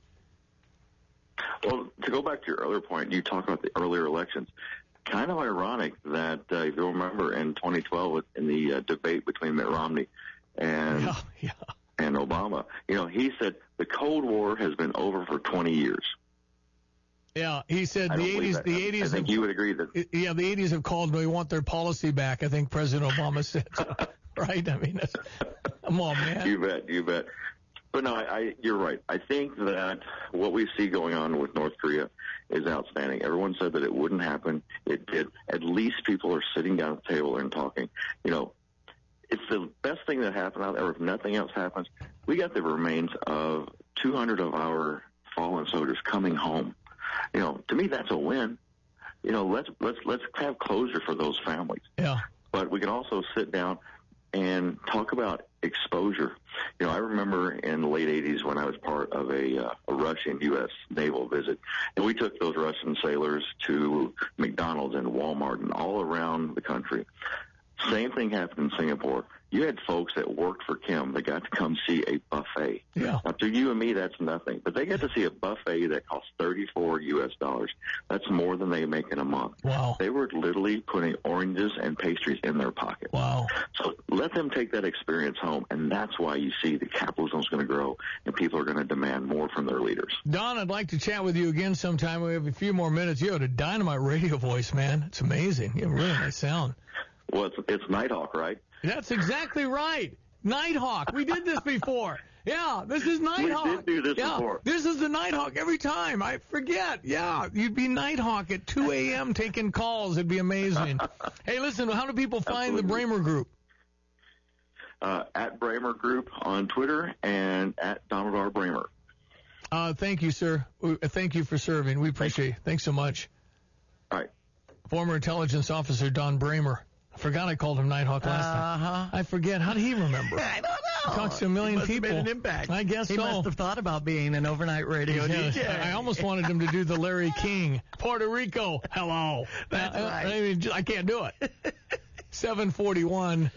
Well, to go back to your earlier point, you talk about the earlier elections. Kind of ironic that, uh, if you'll remember, in twenty twelve, in the uh, debate between Mitt Romney and yeah, yeah. and Obama, you know, he said the Cold War has been over for twenty years. Yeah, he said I the don't eighties. that. The eighties. I think have, you would agree that. Yeah, the eighties have called and they want their policy back. I think President Obama said, right? I mean, that's, come on, man. You bet, you bet. But no, I, I, you're right. I think that what we see going on with North Korea is outstanding. Everyone said that it wouldn't happen. It did. At least people are sitting down at the table and talking. You know, it's the best thing that happened out there. If nothing else happens, we got the remains of two hundred of our fallen soldiers coming home. You know, to me, that's a win. You know, let's let's let's have closure for those families. Yeah. But we can also sit down and talk about exposure. You know, I remember in the late eighties when I was part of a, uh, a Russian U S naval visit, and we took those Russian sailors to McDonald's and Walmart and all around the country. Same thing happened in Singapore. You had folks that worked for Kim that got to come see a buffet. Yeah. Now, to you and me, that's nothing. But they got to see a buffet that cost thirty-four U S dollars. That's more than they make in a month. Wow. They were literally putting oranges and pastries in their pocket. Wow. So let them take that experience home, and that's why you see the capitalism is going to grow, and people are going to demand more from their leaders. Don, I'd like to chat with you again sometime. We have a few more minutes. You have a dynamite radio voice, man. It's amazing. You have a really nice sound. Well, it's, it's Nighthawk, right? That's exactly right. Nighthawk. We did this before. Yeah, this is Nighthawk. We did do this yeah, before. This is the Nighthawk every time. I forget. Yeah, you'd be Nighthawk at two a.m. taking calls. It'd be amazing. Hey, listen, how do people find Absolutely. the Bramer Group? Uh, at Bramer Group on Twitter and at Donald R. Bramer. Uh, thank you, sir. We- Thank you for serving. We appreciate it. Thanks so much. All right. Former intelligence officer Don Bramer. I forgot I called him Nighthawk last time. Uh-huh. I forget. How did he remember? I don't know. He talks to a million He must people. Have made an impact. I guess he so. must have thought about being an overnight radio Yes, D J. I almost wanted him to do the Larry King. Puerto Rico, hello. That's I, right. I mean, I can't do it. seven forty-one.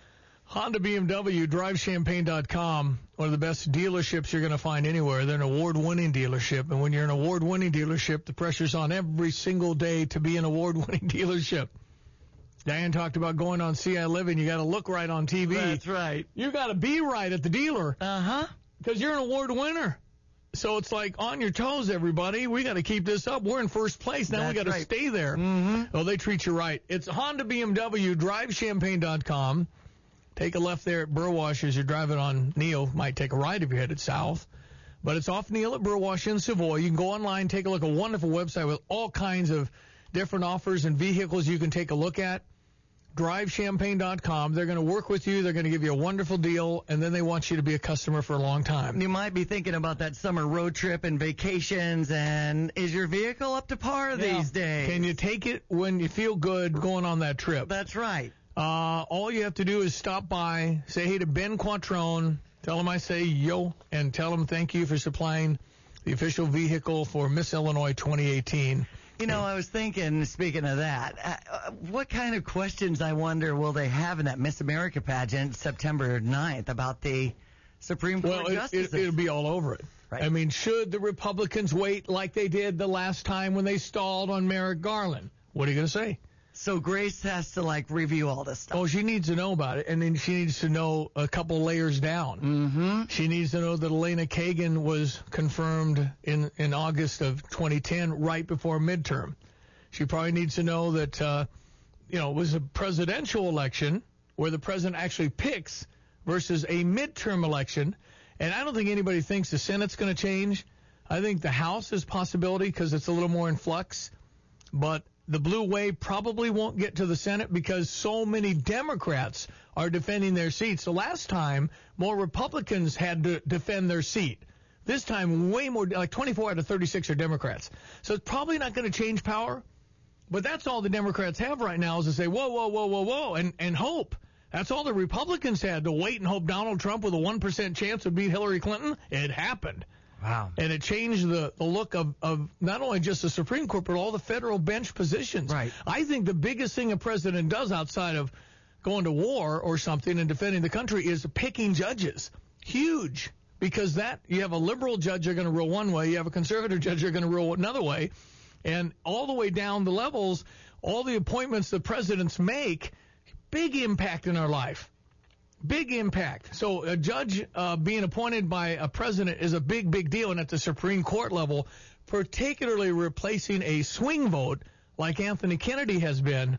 Honda B M W, drive champagne dot com, one of the best dealerships you're going to find anywhere. They're an award-winning dealership, and when you're an award-winning dealership, the pressure's on every single day to be an award-winning dealership. Diane talked about going on C I Living. You got to look right on T V. That's right. You got to be right at the dealer. Uh-huh. Because you're an award winner. So it's like on your toes, everybody. We got to keep this up. We're in first place. Now That's we got to right. stay there. Mm-hmm. Oh, they treat you right. It's Honda B M W, drive champagne dot com. Take a left there at Burwash as you're driving on Neal. Might take a right if you're headed south. But it's off Neal at Burwash in Savoy. You can go online, take a look. A wonderful website with all kinds of different offers and vehicles you can take a look at. drive champagne dot com. They're going to work with you. They're going to give you a wonderful deal, and then they want you to be a customer for a long time. You might be thinking about that summer road trip and vacations, and is your vehicle up to par Yeah. these days? Can you take it when you feel good going on that trip? That's right. Uh, all you have to do is stop by, say hey to Ben Quattrone, tell him I say yo, and tell him thank you for supplying the official vehicle for Miss Illinois twenty eighteen. You know, I was thinking, speaking of that, uh, what kind of questions, I wonder, will they have in that Miss America pageant September ninth about the Supreme Court Well, it, justices? it, it'll be all over it. Right. I mean, should the Republicans wait like they did the last time when they stalled on Merrick Garland? What are you going to say? So Grace has to, like, review all this stuff. Oh, she needs to know about it, and then she needs to know a couple layers down. Mm-hmm. She needs to know that Elena Kagan was confirmed in, in August of twenty ten, right before midterm. She probably needs to know that, uh, you know, it was a presidential election where the president actually picks versus a midterm election. And I don't think anybody thinks the Senate's going to change. I think the House is a possibility because it's a little more in flux. But the blue wave probably won't get to the Senate because so many Democrats are defending their seats. The last time, more Republicans had to defend their seat. This time, way more, like twenty-four out of thirty-six are Democrats. So it's probably not going to change power. But that's all the Democrats have right now is to say, whoa, whoa, whoa, whoa, whoa, and, and hope. That's all the Republicans had, to wait and hope Donald Trump with a one percent chance would beat Hillary Clinton. It happened. Wow. And it changed the, the look of, of not only just the Supreme Court, but all the federal bench positions. Right. I think the biggest thing a president does outside of going to war or something and defending the country is picking judges. Huge. Because that, you have a liberal judge you're going to rule one way, you have a conservative judge you're going to rule another way, and all the way down the levels, all the appointments the presidents make, big impact in our life. Big impact. So a judge uh, being appointed by a president is a big, big deal. And at the Supreme Court level, particularly replacing a swing vote like Anthony Kennedy has been,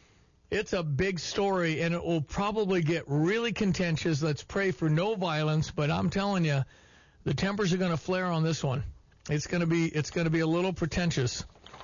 it's a big story, and it will probably get really contentious. Let's pray for no violence. But I'm telling you, the tempers are going to flare on this one. It's going to be it's going to be a little pretentious.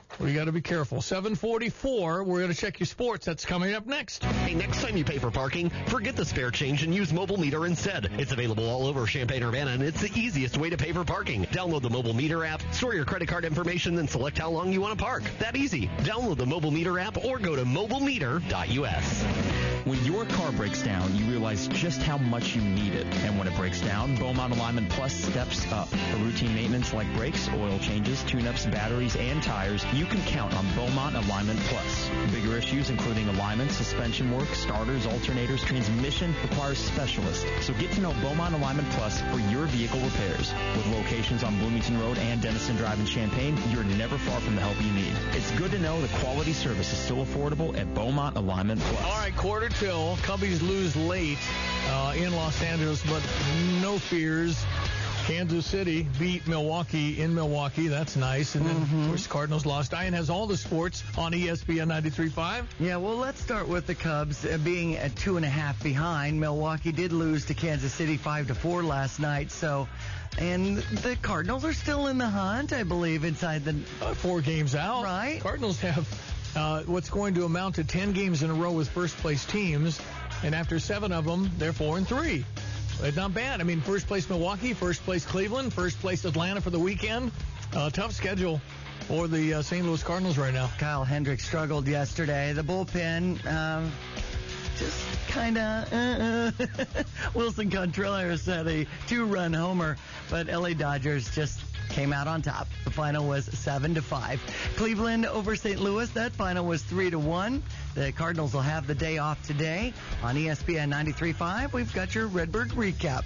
We got to be careful. seven forty-four, we're going to check your sports. That's coming up next. Hey, next time you pay for parking, forget the spare change and use Mobile Meter instead. It's available all over Champaign-Urbana, and it's the easiest way to pay for parking. Download the Mobile Meter app, store your credit card information, then select how long you want to park. That easy. Download the Mobile Meter app or go to mobile meter dot u s. When your car breaks down, you realize just how much you need it. And when it breaks down, Beaumont Alignment Plus steps up. For routine maintenance like brakes, oil changes, tune-ups, batteries, and tires, you can count on Beaumont Alignment Plus. Bigger issues, including alignment, suspension work, starters, alternators, transmission, requires specialists. So get to know Beaumont Alignment Plus for your vehicle repairs. With locations on Bloomington Road and Denison Drive in Champaign, you're never far from the help you need. It's good to know the quality service is still affordable at Beaumont Alignment Plus. All right, quarter till. Cubbies lose late uh, in Los Angeles, but no fears. Kansas City beat Milwaukee in Milwaukee. That's nice. And then, mm-hmm. of course, Cardinals lost. Diane has all the sports on E S P N ninety-three point five. Yeah, well, let's start with the Cubs uh, being at two and a half behind. Milwaukee did lose to Kansas City five to four last night. So, and the Cardinals are still in the hunt, I believe, inside the uh, four games out. Right. Cardinals have uh, what's going to amount to ten games in a row with first-place teams. And after seven of them, they're four and three. It's not bad. I mean, first place Milwaukee, first place Cleveland, first place Atlanta for the weekend. Uh, tough schedule for the uh, Saint Louis Cardinals right now. Kyle Hendricks struggled yesterday. The bullpen um, just kind of... Uh, uh. Wilson Contreras had a two-run homer, but L A Dodgers just came out on top. The final was seven to five. Cleveland over Saint Louis. That final was three to one. The Cardinals will have the day off today. On E S P N ninety-three point five, we've got your Redbird recap.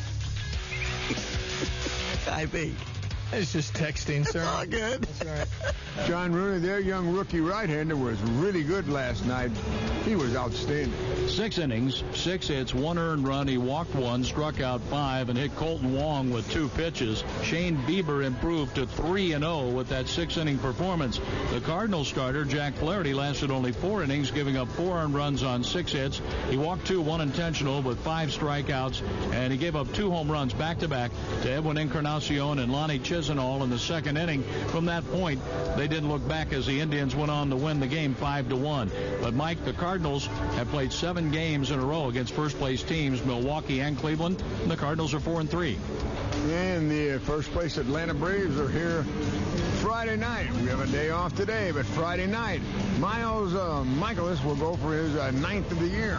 I think. It's just texting, sir. It's all good. That's all right. John Rooney, their young rookie right-hander, was really good last night. He was outstanding. Six innings, six hits, one earned run. He walked one, struck out five, and hit Colton Wong with two pitches. Shane Bieber improved to three and oh with that six-inning performance. The Cardinals starter, Jack Flaherty, lasted only four innings, giving up four earned runs on six hits. He walked two, one intentional, with five strikeouts, and he gave up two home runs back-to-back to Edwin Encarnacion and Lonnie Chisenhall in the second inning. From that point, they didn't look back as the Indians went on to win the game five to one. But, Mike, the Cardinals have played seven games in a row against first-place teams, Milwaukee and Cleveland, and the Cardinals are four and three. And the first-place Atlanta Braves are here Friday night. We have a day off today, but Friday night, Miles uh, Michaelis will go for his uh, ninth of the year.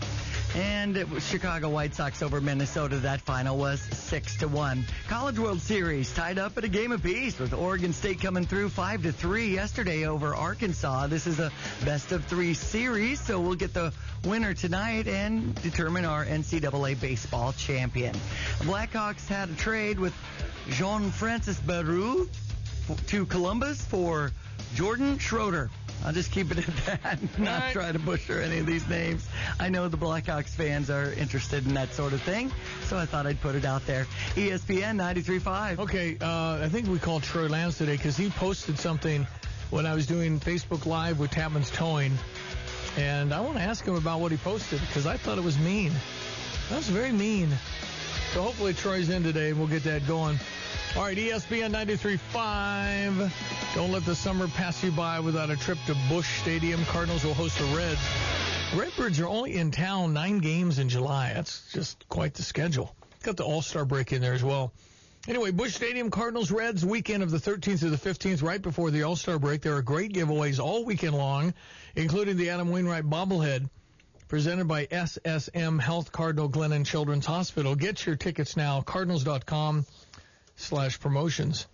And it was Chicago White Sox over Minnesota. That final was six to one. College World Series tied up at a game apiece with Oregon State coming through five to three yesterday over Arkansas. This is a best of three series, so we'll get the winner tonight and determine our N C double A baseball champion. The Blackhawks had a trade with Jean-Francis Barou to Columbus for Jordan Schroeder. I'll just keep it at that, not right. try to butcher any of these names. I know the Blackhawks fans are interested in that sort of thing, so I thought I'd put it out there. E S P N ninety-three point five. Okay, uh, I think we called Troy Lance today because he posted something when I was doing Facebook Live with Tapman's Towing, and I want to ask him about what he posted because I thought it was mean. That was very mean. So hopefully Troy's in today, and we'll get that going. All right, E S P N ninety-three point five. Don't let the summer pass you by without a trip to Busch Stadium. Cardinals will host the Reds. Redbirds are only in town nine games in July. That's just quite the schedule. Got the All-Star break in there as well. Anyway, Busch Stadium, Cardinals, Reds, weekend of the thirteenth to the fifteenth, right before the All-Star break. There are great giveaways all weekend long, including the Adam Wainwright bobblehead, presented by S S M Health Cardinal Glennon Children's Hospital. Get your tickets now, cardinals dot com slash promotions.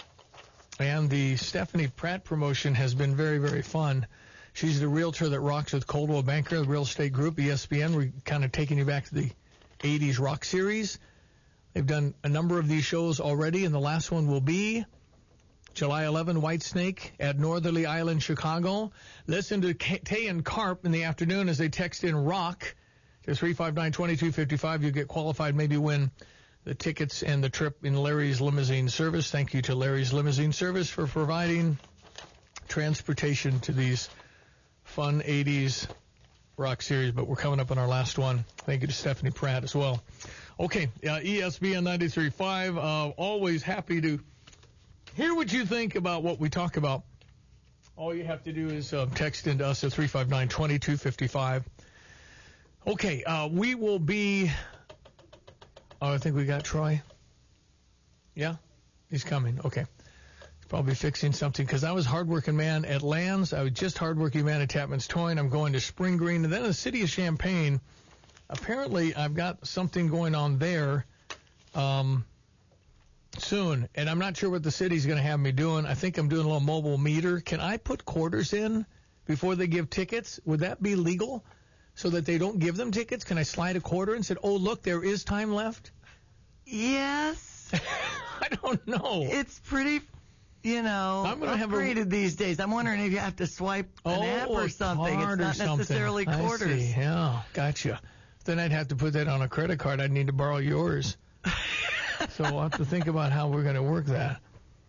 And the Stephanie Pratt promotion has been very, very fun. She's the realtor that rocks with Coldwell Banker, the real estate group, E S P N. We're kind of taking you back to the eighties rock series. They've done a number of these shows already, and the last one will be July eleventh, Whitesnake at Northerly Island, Chicago. Listen to Tay and Carp in the afternoon as they text in rock to three five nine, two two five five. You get qualified, maybe win the tickets and the trip in Larry's Limousine Service. Thank you to Larry's Limousine Service for providing transportation to these fun eighties rock series. But we're coming up on our last one. Thank you to Stephanie Pratt as well. Okay, uh, E S P N ninety-three point five. Uh, always happy to hear what you think about what we talk about All you have to do is uh, text into us at three five nine, two two five five. Okay, uh, we will be... Oh, I think we got Troy. Yeah? He's coming. Okay. He's probably fixing something because I was hardworking man at Lands. I was just hardworking man at Tapman's Toy, and I'm going to Spring Green. And then in the city of Champaign, apparently I've got something going on there um, soon. And I'm not sure what the city's going to have me doing. I think I'm doing a little mobile meter. Can I put quarters in before they give tickets? Would that be legal? So that they don't give them tickets? Can I slide a quarter and say, oh, look, there is time left? Yes. I don't know. It's pretty, you know, I'm gonna have a- upgraded these days. I'm wondering if you have to swipe an Oh, app or a something. It's card or not something. necessarily I quarters. see. Yeah, gotcha. Then I'd have to put that on a credit card. I'd need to borrow yours. So we'll have to think about how we're going to work that.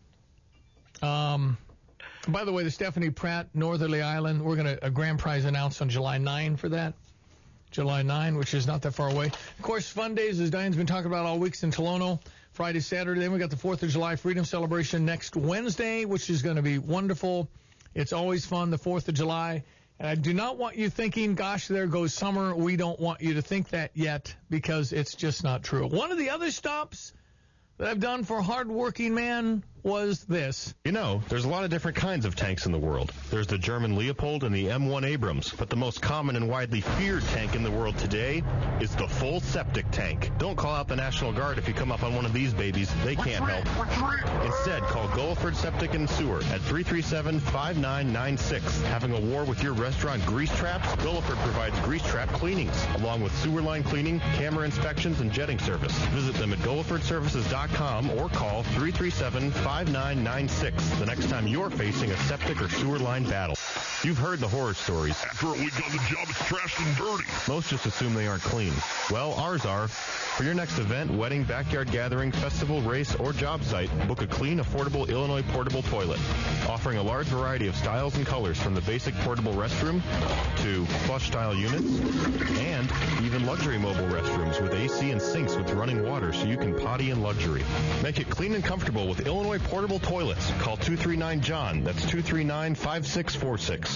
Um, by the way, the Stephanie Pratt Northerly Island, we're going to, a grand prize announced on July ninth for that. July ninth, which is not that far away. Of course, Fun Days, as Diane's been talking about all weeks in Tolono, Friday, Saturday. Then we got the fourth of July Freedom Celebration next Wednesday, which is going to be wonderful. It's always fun, the fourth of July. And I do not want you thinking, gosh, there goes summer. We don't want you to think that yet because it's just not true. One of the other stops that I've done for a hard-working man was this. You know, there's a lot of different kinds of tanks in the world. There's the German Leopold and the M one Abrams, but the most common and widely feared tank in the world today is the full septic tank. Don't call out the National Guard if you come up on one of these babies. They can't help. Instead, call Gulliford Septic and Sewer at three three seven, five nine nine six. Having a war with your restaurant grease traps? Gulliford provides grease trap cleanings, along with sewer line cleaning, camera inspections, and jetting service. Visit them at gulliford services dot com or call three three seven, five nine nine six the next time you're facing a septic or sewer line battle. You've heard the horror stories. After a week on the job, it's trashed and dirty. Most just assume they aren't clean. Well, ours are. For your next event, wedding, backyard gathering, festival, race, or job site, book a clean, affordable Illinois portable toilet. Offering a large variety of styles and colors from the basic portable restroom to flush-style units and even luxury mobile restrooms with A C and sinks with running water so you can potty in luxury. Make it clean and comfortable with Illinois portable toilets. Call two three nine John. That's two three nine, five six four six.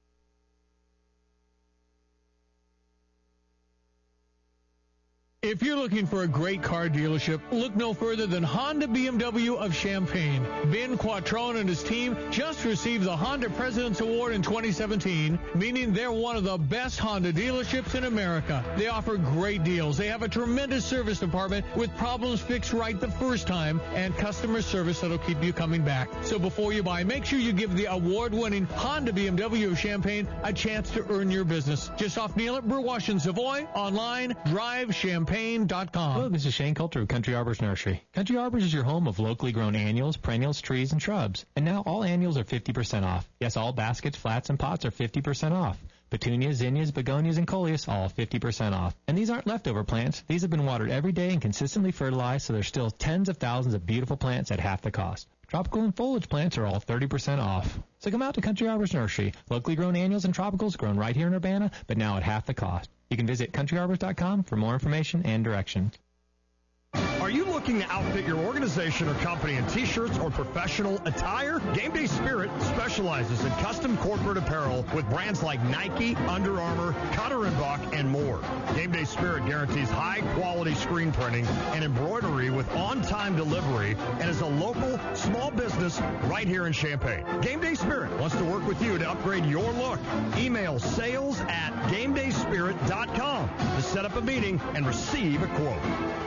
If you're looking for a great car dealership, look no further than Honda B M W of Champaign. Ben Quattrone and his team just received the Honda President's Award in twenty seventeen, meaning they're one of the best Honda dealerships in America. They offer great deals. They have a tremendous service department with problems fixed right the first time and customer service that'll keep you coming back. So before you buy, make sure you give the award-winning Honda B M W of Champaign a chance to earn your business. Just off Neal at Burwash and Savoy, online, drive champaign dot com. Hello, this is Shane Coulter of Country Arbors Nursery. Country Arbors is your home of locally grown annuals, perennials, trees, and shrubs. And now all annuals are fifty percent off. Yes, all baskets, flats, and pots are fifty percent off. Petunias, zinnias, begonias, and coleus, all fifty percent off. And these aren't leftover plants. These have been watered every day and consistently fertilized, so there's still tens of thousands of beautiful plants at half the cost. Tropical and foliage plants are all thirty percent off. So come out to Country Arbors Nursery. Locally grown annuals and tropicals grown right here in Urbana, but now at half the cost. You can visit country arbors dot com for more information and directions. Are you looking to outfit your organization or company in t-shirts or professional attire? Game Day Spirit specializes in custom corporate apparel with brands like Nike, Under Armour, Cutter and Buck, and more. Game Day Spirit guarantees high-quality screen printing and embroidery with on-time delivery and is a local small business right here in Champaign. Game Day Spirit wants to work with you to upgrade your look. Email sales at game day spirit dot com to set up a meeting and receive a quote.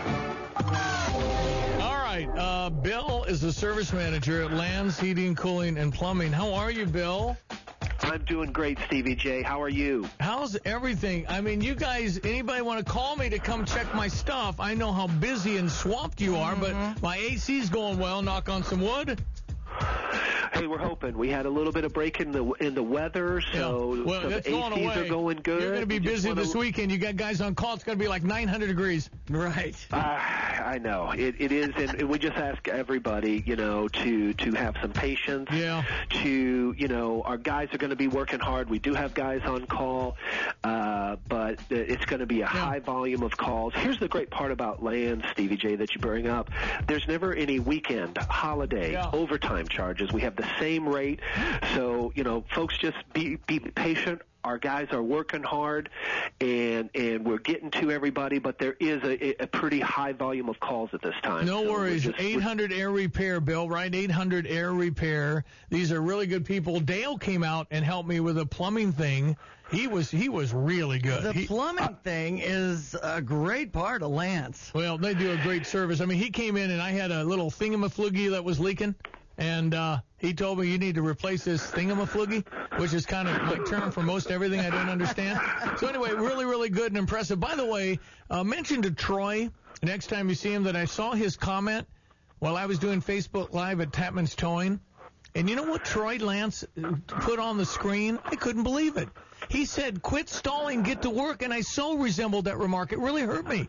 All right, uh, Bill is the service manager at Lands Heating, Cooling, and Plumbing. How are you, Bill? I'm doing great, Stevie J. How are you? How's everything? I mean, you guys, anybody want to call me to come check my stuff? I know how busy and swamped you are, mm-hmm. but my A C's going well, knock on some wood. Hey, we're hoping. We had a little bit of break in the in the weather, so, yeah. well, so the A Cs are going good. You're going to be we busy this weekend. You got guys on call. It's going to be like nine hundred degrees. Right. Uh, I know. It, it is, and we just ask everybody, you know, to, to have some patience. Yeah. To, you know, our guys are going to be working hard. We do have guys on call, uh, but it's going to be a yeah. high volume of calls. Here's the great part about Lands, Stevie J, that you bring up. There's never any weekend, holiday, yeah. overtime charges. We have the the same rate. So, you know, folks, just be be patient. Our guys are working hard, and and we're getting to everybody, but there is a, a pretty high volume of calls at this time. No so worries. just, eight hundred Air Repair, Bill, right? eight hundred Air Repair. These are really good people. Dale came out and helped me with a plumbing thing. He was he was really good. The he, plumbing uh, thing is a great part of Lance. Well, they do a great service. I mean, he came in and I had a little thingamafloogie that was leaking. And uh, he told me you need to replace this thingamafloogie, which is kind of my term for most everything I don't understand. So anyway, really, really good and impressive. By the way, uh, mention to Troy next time you see him that I saw his comment while I was doing Facebook Live at Tapman's Towing. And you know what Troy Lance put on the screen? I couldn't believe it. He said, quit stalling, get to work. And I so resembled that remark. It really hurt me.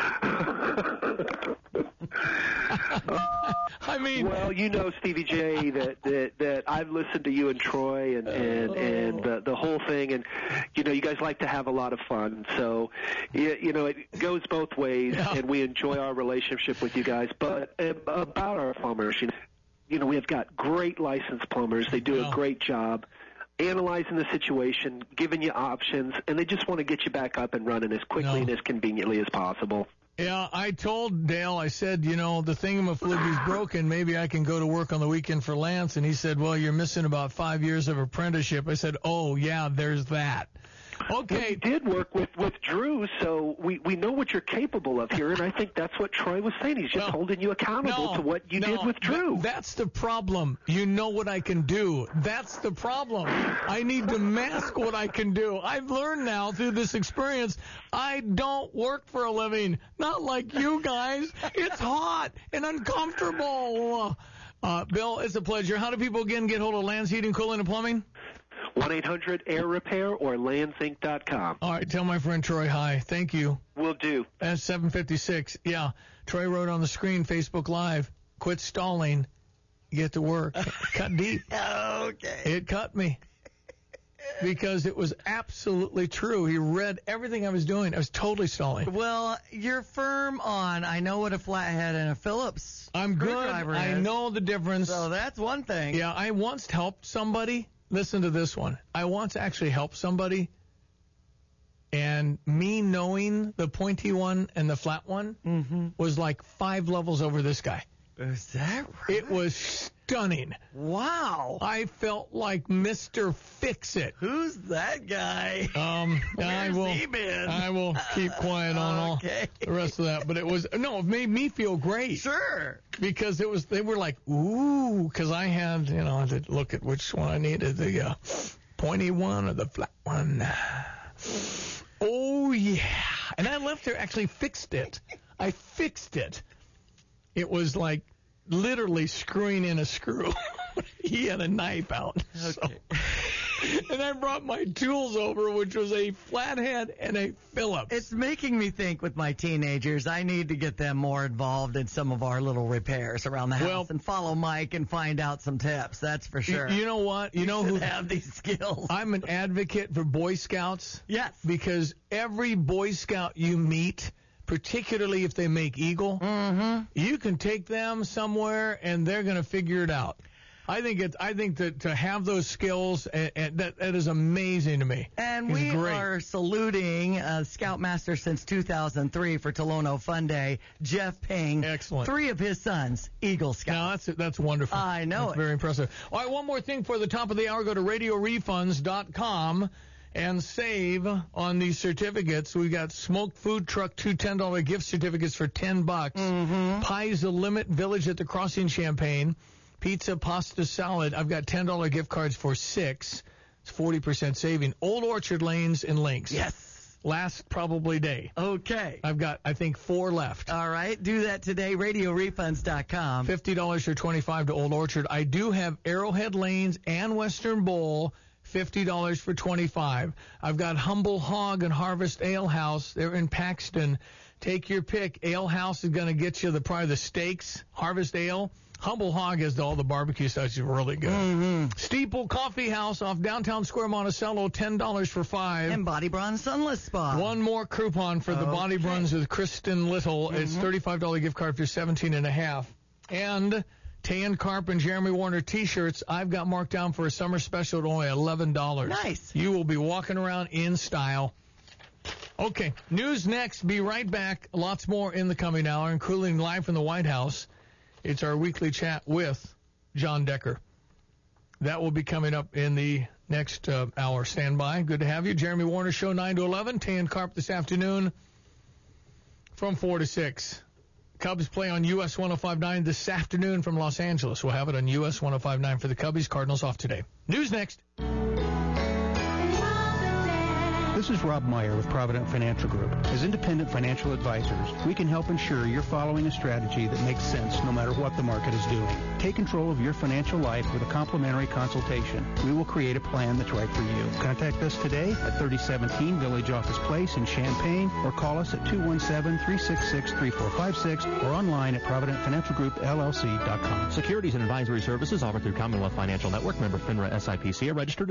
I mean, well, you know, Stevie J, that, that that I've listened to you and Troy and and oh. and the, the whole thing, and you know, you guys like to have a lot of fun. So, you, you know, it goes both ways, yeah. and we enjoy our relationship with you guys. But uh, about our plumbers, you know, you know, we have got great licensed plumbers. They do yeah. a great job analyzing the situation, giving you options, and they just want to get you back up and running as quickly no. and as conveniently as possible. Yeah, I told Dale, I said, you know, the thingamafloogie's broken. Maybe I can go to work on the weekend for Lance. And he said, well, you're missing about five years of apprenticeship. I said, oh, yeah, there's that. Okay. We did work with, with Drew, so we, we know what you're capable of here, and I think that's what Troy was saying. He's just no, holding you accountable no, to what you no, did with Drew. Th- that's the problem. You know what I can do. That's the problem. I need to mask what I can do. I've learned now through this experience, I don't work for a living. Not like you guys. It's hot and uncomfortable. Uh, Bill, it's a pleasure. How do people, again, get hold of Lance Heating, Cooling, and Plumbing? one eight hundred air repair or lands inc dot com. All right, tell my friend Troy hi. Thank you. Will do. That's seven fifty-six. Yeah, Troy wrote on the screen, Facebook Live, quit stalling, get to work. Cut deep. Okay. It cut me because it was absolutely true. He read everything I was doing. I was totally stalling. Well, you're firm on, I know what a flathead and a Phillips I'm good. I is. know the difference. So that's one thing. Yeah, I once helped somebody. Listen to this one. I once actually helped somebody, and me knowing the pointy one and the flat one mm-hmm. was like five levels over this guy. Is that right? It was stunning. Wow. I felt like Mister Fix-It. Who's that guy? Um, Where's I will, he been? I will keep quiet on okay. all the rest of that. But it was, no, it made me feel great. Sure. Because it was, they were like, ooh, because I had, you know, to look at which one I needed, the uh, pointy one or the flat one. Oh, yeah. And I left there, actually fixed it. I fixed it. It was like literally screwing in a screw. He had a knife out. Okay. So, and I brought my tools over, which was a flathead and a Phillips. It's making me think with my teenagers, I need to get them more involved in some of our little repairs around the house well, and follow Mike and find out some tips. That's for sure. You know what? You, you know who have these skills. I'm an advocate for Boy Scouts. Yes. Because every Boy Scout you meet, particularly if they make Eagle, mm-hmm. you can take them somewhere and they're going to figure it out. I think it. I think that to have those skills, and, and that that is amazing to me. And He's we great. are saluting uh, Scoutmaster since two thousand three for Tolono Fun Day, Jeff Ping. Excellent. Three of his sons, Eagle Scouts. Now that's that's wonderful. I know that's it. Very impressive. All right, one more thing for the top of the hour. Go to radio refunds dot com. And save on these certificates. We got Smoked Food Truck, two ten dollar gift certificates for ten bucks. Mm-hmm. Pies the Limit Village at the Crossing Champaign. Pizza, pasta, salad. I've got ten dollar gift cards for six. It's forty percent saving. Old Orchard Lanes and Links. Yes. Last probably day. Okay. I've got, I think, four left. All right. Do that today. radio refunds dot com. fifty dollars for twenty-five to Old Orchard. I do have Arrowhead Lanes and Western Bowl. fifty dollars for twenty-five. I've got Humble Hog and Harvest Ale House. They're in Paxton. Take your pick. Ale House is going to get you the probably the steaks. Harvest Ale. Humble Hog has all the barbecue stuff. It's really good. Mm-hmm. Steeple Coffee House off Downtown Square, Monticello. ten dollars for five. And Body Bronze Sunless Spa. One more coupon for the okay. Body Bronze with Kristen Little. Mm-hmm. It's thirty-five dollar gift card for seventeen and a half. And Tan Carp and Jeremy Warner T-shirts, I've got marked down for a summer special at only eleven dollars. Nice. You will be walking around in style. Okay, news next. Be right back. Lots more in the coming hour, including live from the White House. It's our weekly chat with John Decker. That will be coming up in the next uh, hour. Stand by. Good to have you. Jeremy Warner Show, nine to eleven. Tan Carp this afternoon from four to six. Cubs play on U S one oh five point nine this afternoon from Los Angeles. We'll have it on U S one oh five point nine for the Cubbies. Cardinals off today. News next. This is Rob Meyer with Provident Financial Group. As independent financial advisors, we can help ensure you're following a strategy that makes sense no matter what the market is doing. Take control of your financial life with a complimentary consultation. We will create a plan that's right for you. Contact us today at thirty seventeen Village Office Place in Champaign or call us at two one seven, three six six, three four five six or online at provident financial group L L C dot com. Securities and advisory services offered through Commonwealth Financial Network, member FINRA S I P C, a registered